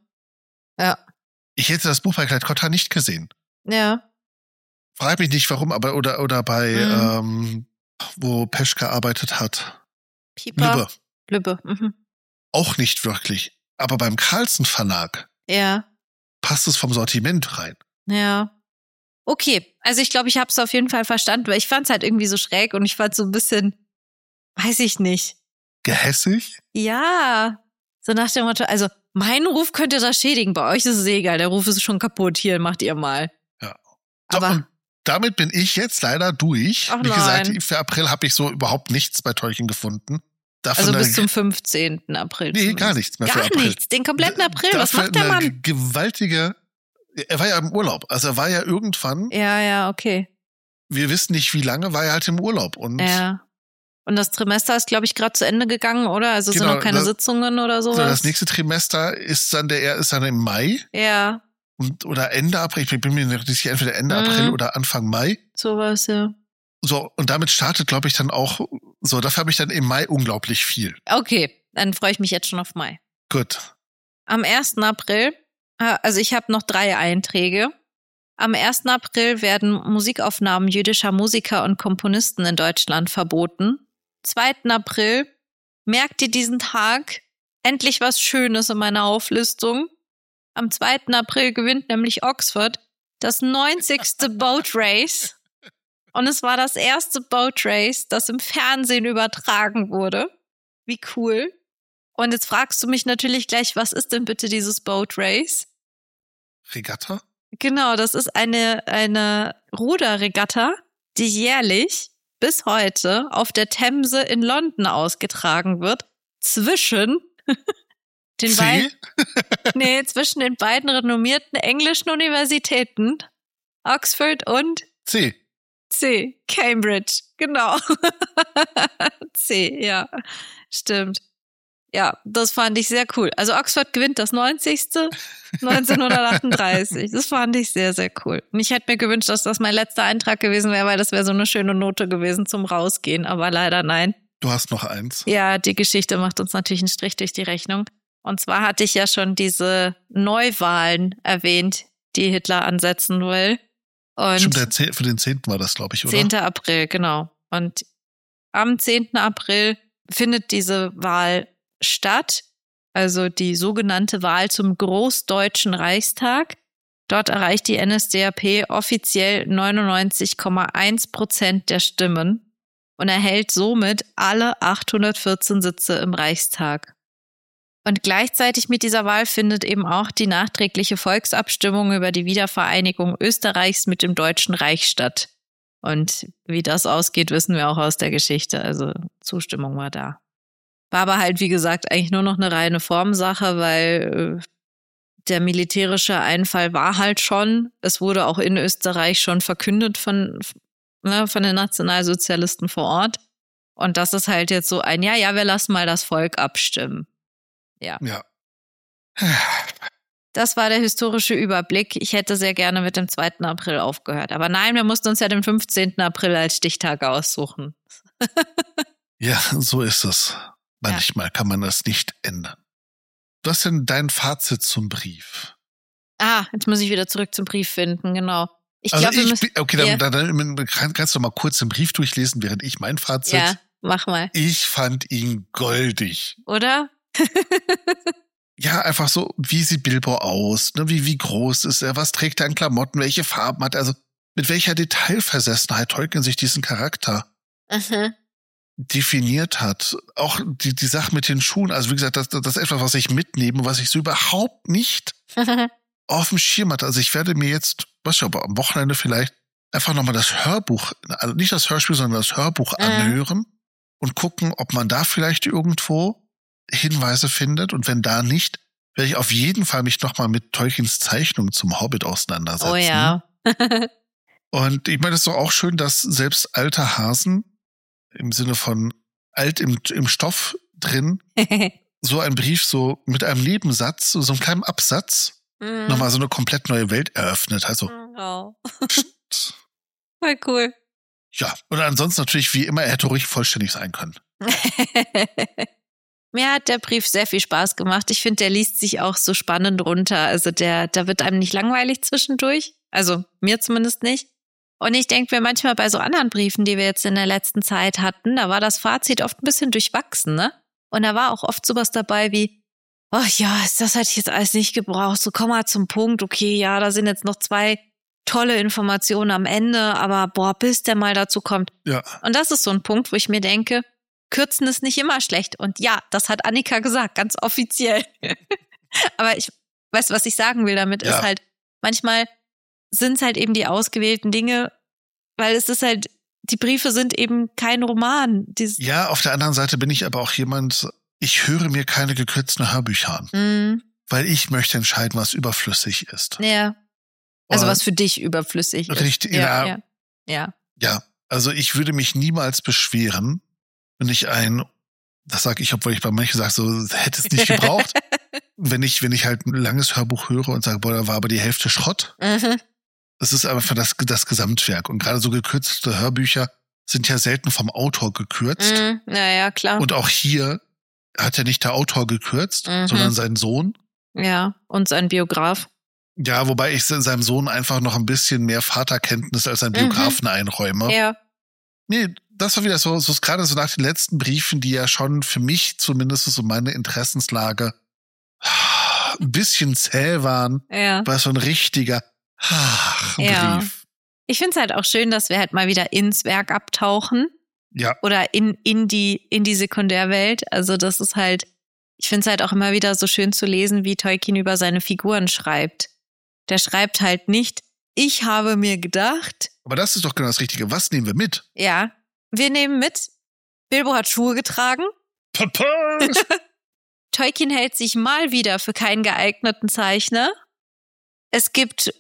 Ich hätte das Buch bei Klett-Cotta nicht gesehen. Ja. Frag mich nicht, warum, aber oder bei, wo Pesch gearbeitet hat. Pieper. Lübbe. Auch nicht wirklich. Aber beim Carlsen Verlag passt es vom Sortiment rein. Ja. Okay, also ich glaube, ich habe es auf jeden Fall verstanden, weil ich fand es halt irgendwie so schräg und ich fand so ein bisschen, weiß ich nicht. Gehässig? Ja, so nach dem Motto, also mein Ruf könnt ihr das schädigen, bei euch ist es egal, der Ruf ist schon kaputt, hier macht ihr mal. Ja. Aber und damit bin ich jetzt leider durch. Ach Wie nein. gesagt, für April habe ich so überhaupt nichts bei Tolkien gefunden. Davon also bis zum 15. April. Nee, gar nichts mehr für Gar April. nichts, den kompletten April, was Dafür macht der eine Mann? gewaltige, er war ja im Urlaub, also er war ja irgendwann, Ja, okay. wir wissen nicht wie lange, war er halt im Urlaub. Und Ja. Und das Trimester ist, glaube ich, gerade zu Ende gegangen, oder? Also es sind noch keine Sitzungen oder sowas? So, das nächste Trimester ist dann im Mai. Ja. Oder Ende April, ich bin mir nicht sicher, entweder Ende April oder Anfang Mai. Sowas, ja. So, und damit startet, glaube ich, dann auch, so, dafür habe ich dann im Mai unglaublich viel. Okay, dann freue ich mich jetzt schon auf Mai. Gut. Am 1. April, also ich habe noch 3 Einträge. Am 1. April werden Musikaufnahmen jüdischer Musiker und Komponisten in Deutschland verboten. 2. April, merkt ihr diesen Tag? Endlich was Schönes in meiner Auflistung. Am 2. April gewinnt nämlich Oxford das 90. Boat Race. Und es war das erste Boat Race, das im Fernsehen übertragen wurde. Wie cool. Und jetzt fragst du mich natürlich gleich, was ist denn bitte dieses Boat Race? Regatta? Genau, das ist eine Ruderregatta, die jährlich bis heute auf der Themse in London ausgetragen wird. Zwischen zwischen den beiden renommierten englischen Universitäten Oxford und Cambridge, genau. Ja, stimmt. Ja, das fand ich sehr cool. Also Oxford gewinnt das 90. 1938. Das fand ich sehr, sehr cool. Und ich hätte mir gewünscht, dass das mein letzter Eintrag gewesen wäre, weil das wäre so eine schöne Note gewesen zum Rausgehen. Aber leider nein. Du hast noch eins. Ja, die Geschichte macht uns natürlich einen Strich durch die Rechnung. Und zwar hatte ich ja schon diese Neuwahlen erwähnt, die Hitler ansetzen will. Und Stimmt, für den 10. war das, glaube ich, oder? 10. April, genau. Und am 10. April findet diese Wahl statt, also die sogenannte Wahl zum Großdeutschen Reichstag. Dort erreicht die NSDAP offiziell 99,1% der Stimmen und erhält somit alle 814 Sitze im Reichstag. Und gleichzeitig mit dieser Wahl findet eben auch die nachträgliche Volksabstimmung über die Wiedervereinigung Österreichs mit dem Deutschen Reich statt. Und wie das ausgeht, wissen wir auch aus der Geschichte. Also Zustimmung war da. War aber halt, wie gesagt, eigentlich nur noch eine reine Formsache, weil der militärische Einfall war halt schon. Es wurde auch in Österreich schon verkündet von den Nationalsozialisten vor Ort. Und das ist halt jetzt so ein, ja, wir lassen mal das Volk abstimmen. Ja. Das war der historische Überblick. Ich hätte sehr gerne mit dem 2. April aufgehört. Aber nein, wir mussten uns ja den 15. April als Stichtag aussuchen. Ja, so ist es. Manchmal kann man das nicht ändern. Was ist denn dein Fazit zum Brief? Jetzt muss ich wieder zurück zum Brief finden, genau. Ich Also glaube, dann kannst du mal kurz den Brief durchlesen, während ich mein Fazit. Ja, mach mal. Ich fand ihn goldig. Oder? Ja, einfach so, wie sieht Bilbo aus? Ne? Wie groß ist er? Was trägt er an Klamotten? Welche Farben hat er? Also mit welcher Detailversessenheit Tolkien sich diesen Charakter definiert hat. Auch die Sache mit den Schuhen. Also wie gesagt, das ist etwas, was ich mitnehme, was ich so überhaupt nicht auf dem Schirm hatte. Also ich werde mir jetzt, aber am Wochenende vielleicht einfach nochmal das Hörbuch, also nicht das Hörspiel, sondern das Hörbuch anhören und gucken, ob man da vielleicht irgendwo Hinweise findet. Und wenn da nicht, werde ich auf jeden Fall mich nochmal mit Tolkiens Zeichnung zum Hobbit auseinandersetzen. Oh ja. Und ich meine, es ist doch auch schön, dass selbst alte Hasen im Sinne von alt im Stoff drin so ein Brief so mit einem Nebensatz, so einem kleinen Absatz nochmal so eine komplett neue Welt eröffnet. Also Voll cool. Ja, und ansonsten natürlich wie immer, er hätte ruhig vollständig sein können. Mir hat der Brief sehr viel Spaß gemacht. Ich finde, der liest sich auch so spannend runter. Also da wird einem nicht langweilig zwischendurch. Also mir zumindest nicht. Und ich denke mir manchmal bei so anderen Briefen, die wir jetzt in der letzten Zeit hatten, da war das Fazit oft ein bisschen durchwachsen, ne? Und da war auch oft sowas dabei wie, oh ja, das hätte ich jetzt alles nicht gebraucht. So, komm mal zum Punkt. Okay, ja, da sind jetzt noch 2 tolle Informationen am Ende, aber bis der mal dazu kommt. Ja. Und das ist so ein Punkt, wo ich mir denke, Kürzen ist nicht immer schlecht. Und ja, das hat Annika gesagt, ganz offiziell. Aber ich weiß, was ich sagen will damit, ist halt, manchmal sind es halt eben die ausgewählten Dinge, weil es ist halt, die Briefe sind eben kein Roman. Ja, auf der anderen Seite bin ich aber auch jemand, ich höre mir keine gekürzten Hörbücher an, weil ich möchte entscheiden, was überflüssig ist. Ja. Also was für dich überflüssig ist. Richtig, ja. Ja, also ich würde mich niemals beschweren, wenn ich das sage ich, obwohl ich bei manchen sage, so hätte es nicht gebraucht, wenn ich halt ein langes Hörbuch höre und sage, da war aber die Hälfte Schrott. Das ist aber für das Gesamtwerk. Und gerade so gekürzte Hörbücher sind ja selten vom Autor gekürzt. Ja, klar. Und auch hier hat ja nicht der Autor gekürzt, sondern sein Sohn. Ja, und sein Biograf. Ja, wobei ich seinem Sohn einfach noch ein bisschen mehr Vaterkenntnis als ein Biografen einräume. Ja. Nee, das war wieder so gerade so nach den letzten Briefen, die ja schon für mich zumindest so meine Interessenslage ein bisschen zäh waren. Ja. War so ein richtiger Brief. Ich finde es halt auch schön, dass wir halt mal wieder ins Werk abtauchen. Ja. Oder in die Sekundärwelt. Also das ist halt, ich finde es halt auch immer wieder so schön zu lesen, wie Tolkien über seine Figuren schreibt. Der schreibt halt nicht, ich habe mir gedacht. Aber das ist doch genau das Richtige. Was nehmen wir mit? Ja, wir nehmen mit, Bilbo hat Schuhe getragen. Tolkien hält sich mal wieder für keinen geeigneten Zeichner. Es gibt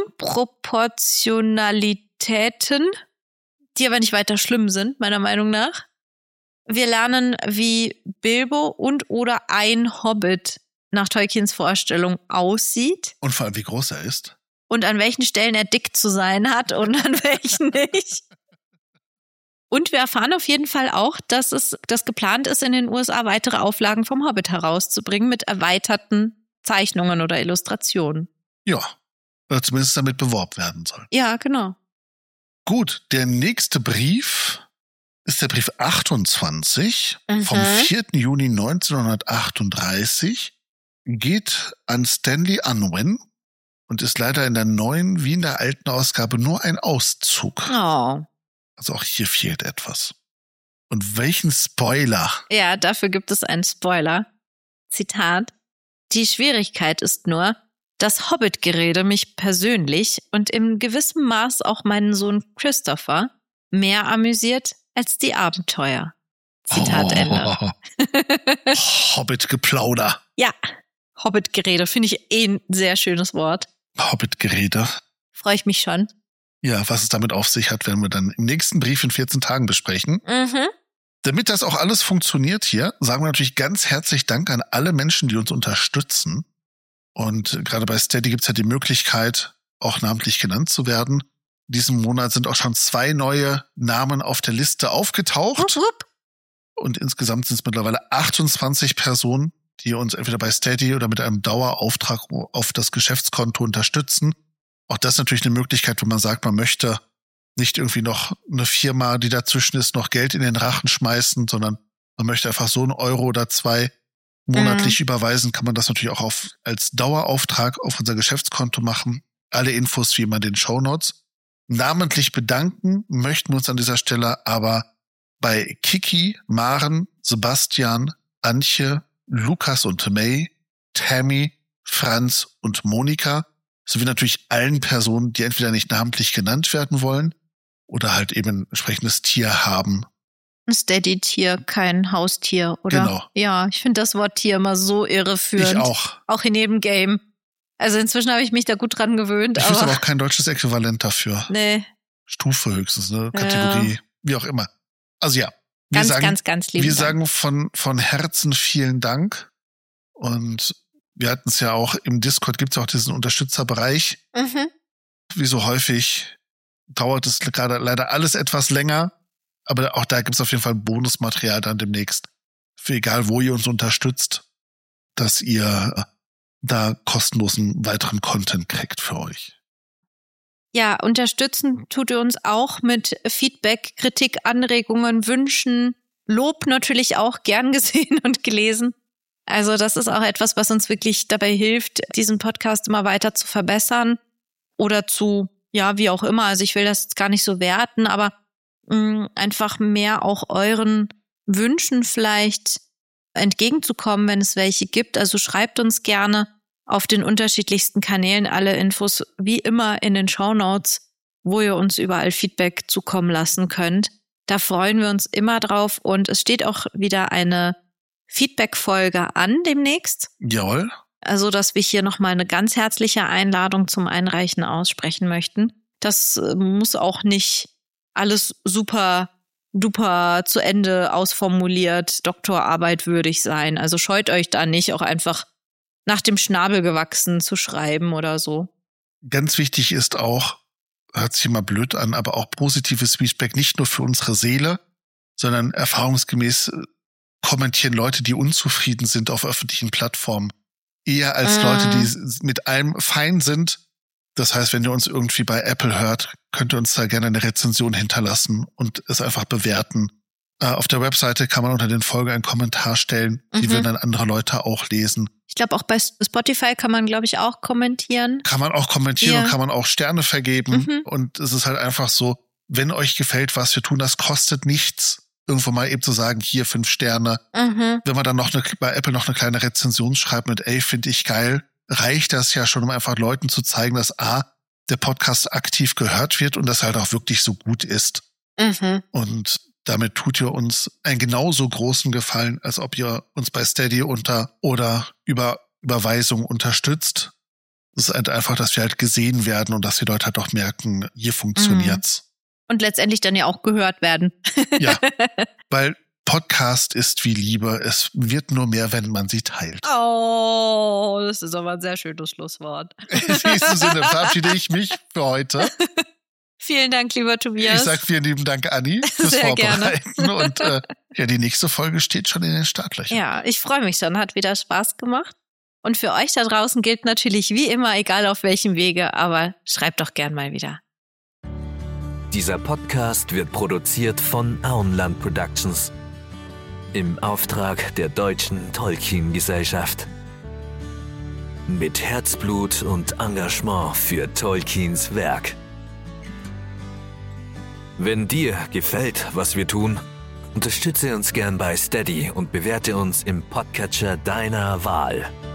Unproportionalitäten, die aber nicht weiter schlimm sind, meiner Meinung nach. Wir lernen, wie Bilbo und oder ein Hobbit nach Tolkiens Vorstellung aussieht. Und vor allem, wie groß er ist. Und an welchen Stellen er dick zu sein hat und an welchen nicht. Und wir erfahren auf jeden Fall auch, dass geplant ist, in den USA weitere Auflagen vom Hobbit herauszubringen mit erweiterten Zeichnungen oder Illustrationen. Ja, oder zumindest damit beworben werden soll. Ja, genau. Gut, der nächste Brief ist der Brief 28 vom 4. Juni 1938, geht an Stanley Unwin und ist leider in der neuen wie in der alten Ausgabe nur ein Auszug. Oh. Also auch hier fehlt etwas. Und welchen Spoiler? Ja, dafür gibt es einen Spoiler. Zitat: Die Schwierigkeit ist nur, dass Hobbit-Gerede mich persönlich und in gewissem Maß auch meinen Sohn Christopher mehr amüsiert als die Abenteuer. Zitat Ende. Hobbit-Geplauder. Ja, Hobbit-Gerede finde ich ein sehr schönes Wort. Hobbit-Gerede. Freue ich mich schon. Ja, was es damit auf sich hat, werden wir dann im nächsten Brief in 14 Tagen besprechen. Damit das auch alles funktioniert hier, sagen wir natürlich ganz herzlich Dank an alle Menschen, die uns unterstützen. Und gerade bei Steady gibt es ja die Möglichkeit, auch namentlich genannt zu werden. In diesem Monat sind auch schon 2 neue Namen auf der Liste aufgetaucht. Und insgesamt sind es mittlerweile 28 Personen, die uns entweder bei Steady oder mit einem Dauerauftrag auf das Geschäftskonto unterstützen. Auch das ist natürlich eine Möglichkeit, wenn man sagt, man möchte nicht irgendwie noch eine Firma, die dazwischen ist, noch Geld in den Rachen schmeißen, sondern man möchte einfach so 1 Euro oder 2 monatlich überweisen, kann man das natürlich auch als Dauerauftrag auf unser Geschäftskonto machen. Alle Infos wie immer in den Shownotes. Namentlich bedanken möchten wir uns an dieser Stelle aber bei Kiki, Maren, Sebastian, Antje, Lukas und May, Tammy, Franz und Monika, sowie natürlich allen Personen, die entweder nicht namentlich genannt werden wollen oder halt eben ein entsprechendes Tier haben. Ein Steady-Tier, kein Haustier, oder? Genau. Ja, ich finde das Wort Tier immer so irreführend. Ich auch. Auch in jedem Game. Also inzwischen habe ich mich da gut dran gewöhnt. Ich wüsste aber auch kein deutsches Äquivalent dafür. Nee. Stufe höchstens, ne? Kategorie, wie auch immer. Also ja. Ganz lieben Wir Dank. sagen von Herzen vielen Dank. Und wir hatten es ja auch, im Discord gibt es auch diesen Unterstützerbereich. Wie so häufig dauert es gerade leider alles etwas länger. Aber auch da gibt es auf jeden Fall Bonusmaterial dann demnächst. Für egal, wo ihr uns unterstützt, dass ihr da kostenlosen weiteren Content kriegt für euch. Ja, unterstützen tut ihr uns auch mit Feedback, Kritik, Anregungen, Wünschen, Lob natürlich auch gern gesehen und gelesen. Also das ist auch etwas, was uns wirklich dabei hilft, diesen Podcast immer weiter zu verbessern oder zu, ja, wie auch immer. Also ich will das jetzt gar nicht so werten, aber einfach mehr auch euren Wünschen vielleicht entgegenzukommen, wenn es welche gibt. Also schreibt uns gerne auf den unterschiedlichsten Kanälen alle Infos, wie immer in den Shownotes, wo ihr uns überall Feedback zukommen lassen könnt. Da freuen wir uns immer drauf und es steht auch wieder eine Feedback-Folge an demnächst. Jawohl. Also, dass wir hier nochmal eine ganz herzliche Einladung zum Einreichen aussprechen möchten. Das muss auch nicht alles super duper zu Ende ausformuliert, Doktorarbeit würdig sein. Also scheut euch da nicht, auch einfach nach dem Schnabel gewachsen zu schreiben oder so. Ganz wichtig ist auch, hört sich immer blöd an, aber auch positives Feedback, nicht nur für unsere Seele, sondern erfahrungsgemäß kommentieren Leute, die unzufrieden sind auf öffentlichen Plattformen, eher als Leute, die mit allem fein sind. Das heißt, wenn ihr uns irgendwie bei Apple hört, könnt ihr uns da gerne eine Rezension hinterlassen und es einfach bewerten. Auf der Webseite kann man unter den Folgen einen Kommentar stellen. Die würden dann andere Leute auch lesen. Ich glaube, auch bei Spotify kann man, glaube ich, auch kommentieren. Kann man auch kommentieren und kann man auch Sterne vergeben. Und es ist halt einfach so, wenn euch gefällt, was wir tun, das kostet nichts. Irgendwo mal eben zu sagen, hier 5 Sterne. Wenn man dann noch bei Apple noch eine kleine Rezension schreibt mit, ey, finde ich geil, reicht das ja schon, um einfach Leuten zu zeigen, dass der Podcast aktiv gehört wird und das halt auch wirklich so gut ist. Und damit tut ihr uns einen genauso großen Gefallen, als ob ihr uns bei Steady oder über Überweisung unterstützt. Es ist halt einfach, dass wir halt gesehen werden und dass die Leute halt auch merken, hier funktioniert's. Und letztendlich dann ja auch gehört werden. Ja, weil Podcast ist wie Liebe. Es wird nur mehr, wenn man sie teilt. Oh, das ist aber ein sehr schönes Schlusswort. In diesem Sinne verabschiede ich mich für heute. Vielen Dank, lieber Tobias. Ich sage vielen lieben Dank, Anni, fürs sehr Vorbereiten. Gerne. Und die nächste Folge steht schon in den Startlöchern. Ja, ich freue mich schon. Hat wieder Spaß gemacht. Und für euch da draußen gilt natürlich wie immer, egal auf welchem Wege, aber schreibt doch gern mal wieder. Dieser Podcast wird produziert von Auenland Productions im Auftrag der Deutschen Tolkien-Gesellschaft. Mit Herzblut und Engagement für Tolkiens Werk. Wenn dir gefällt, was wir tun, unterstütze uns gern bei Steady und bewerte uns im Podcatcher deiner Wahl.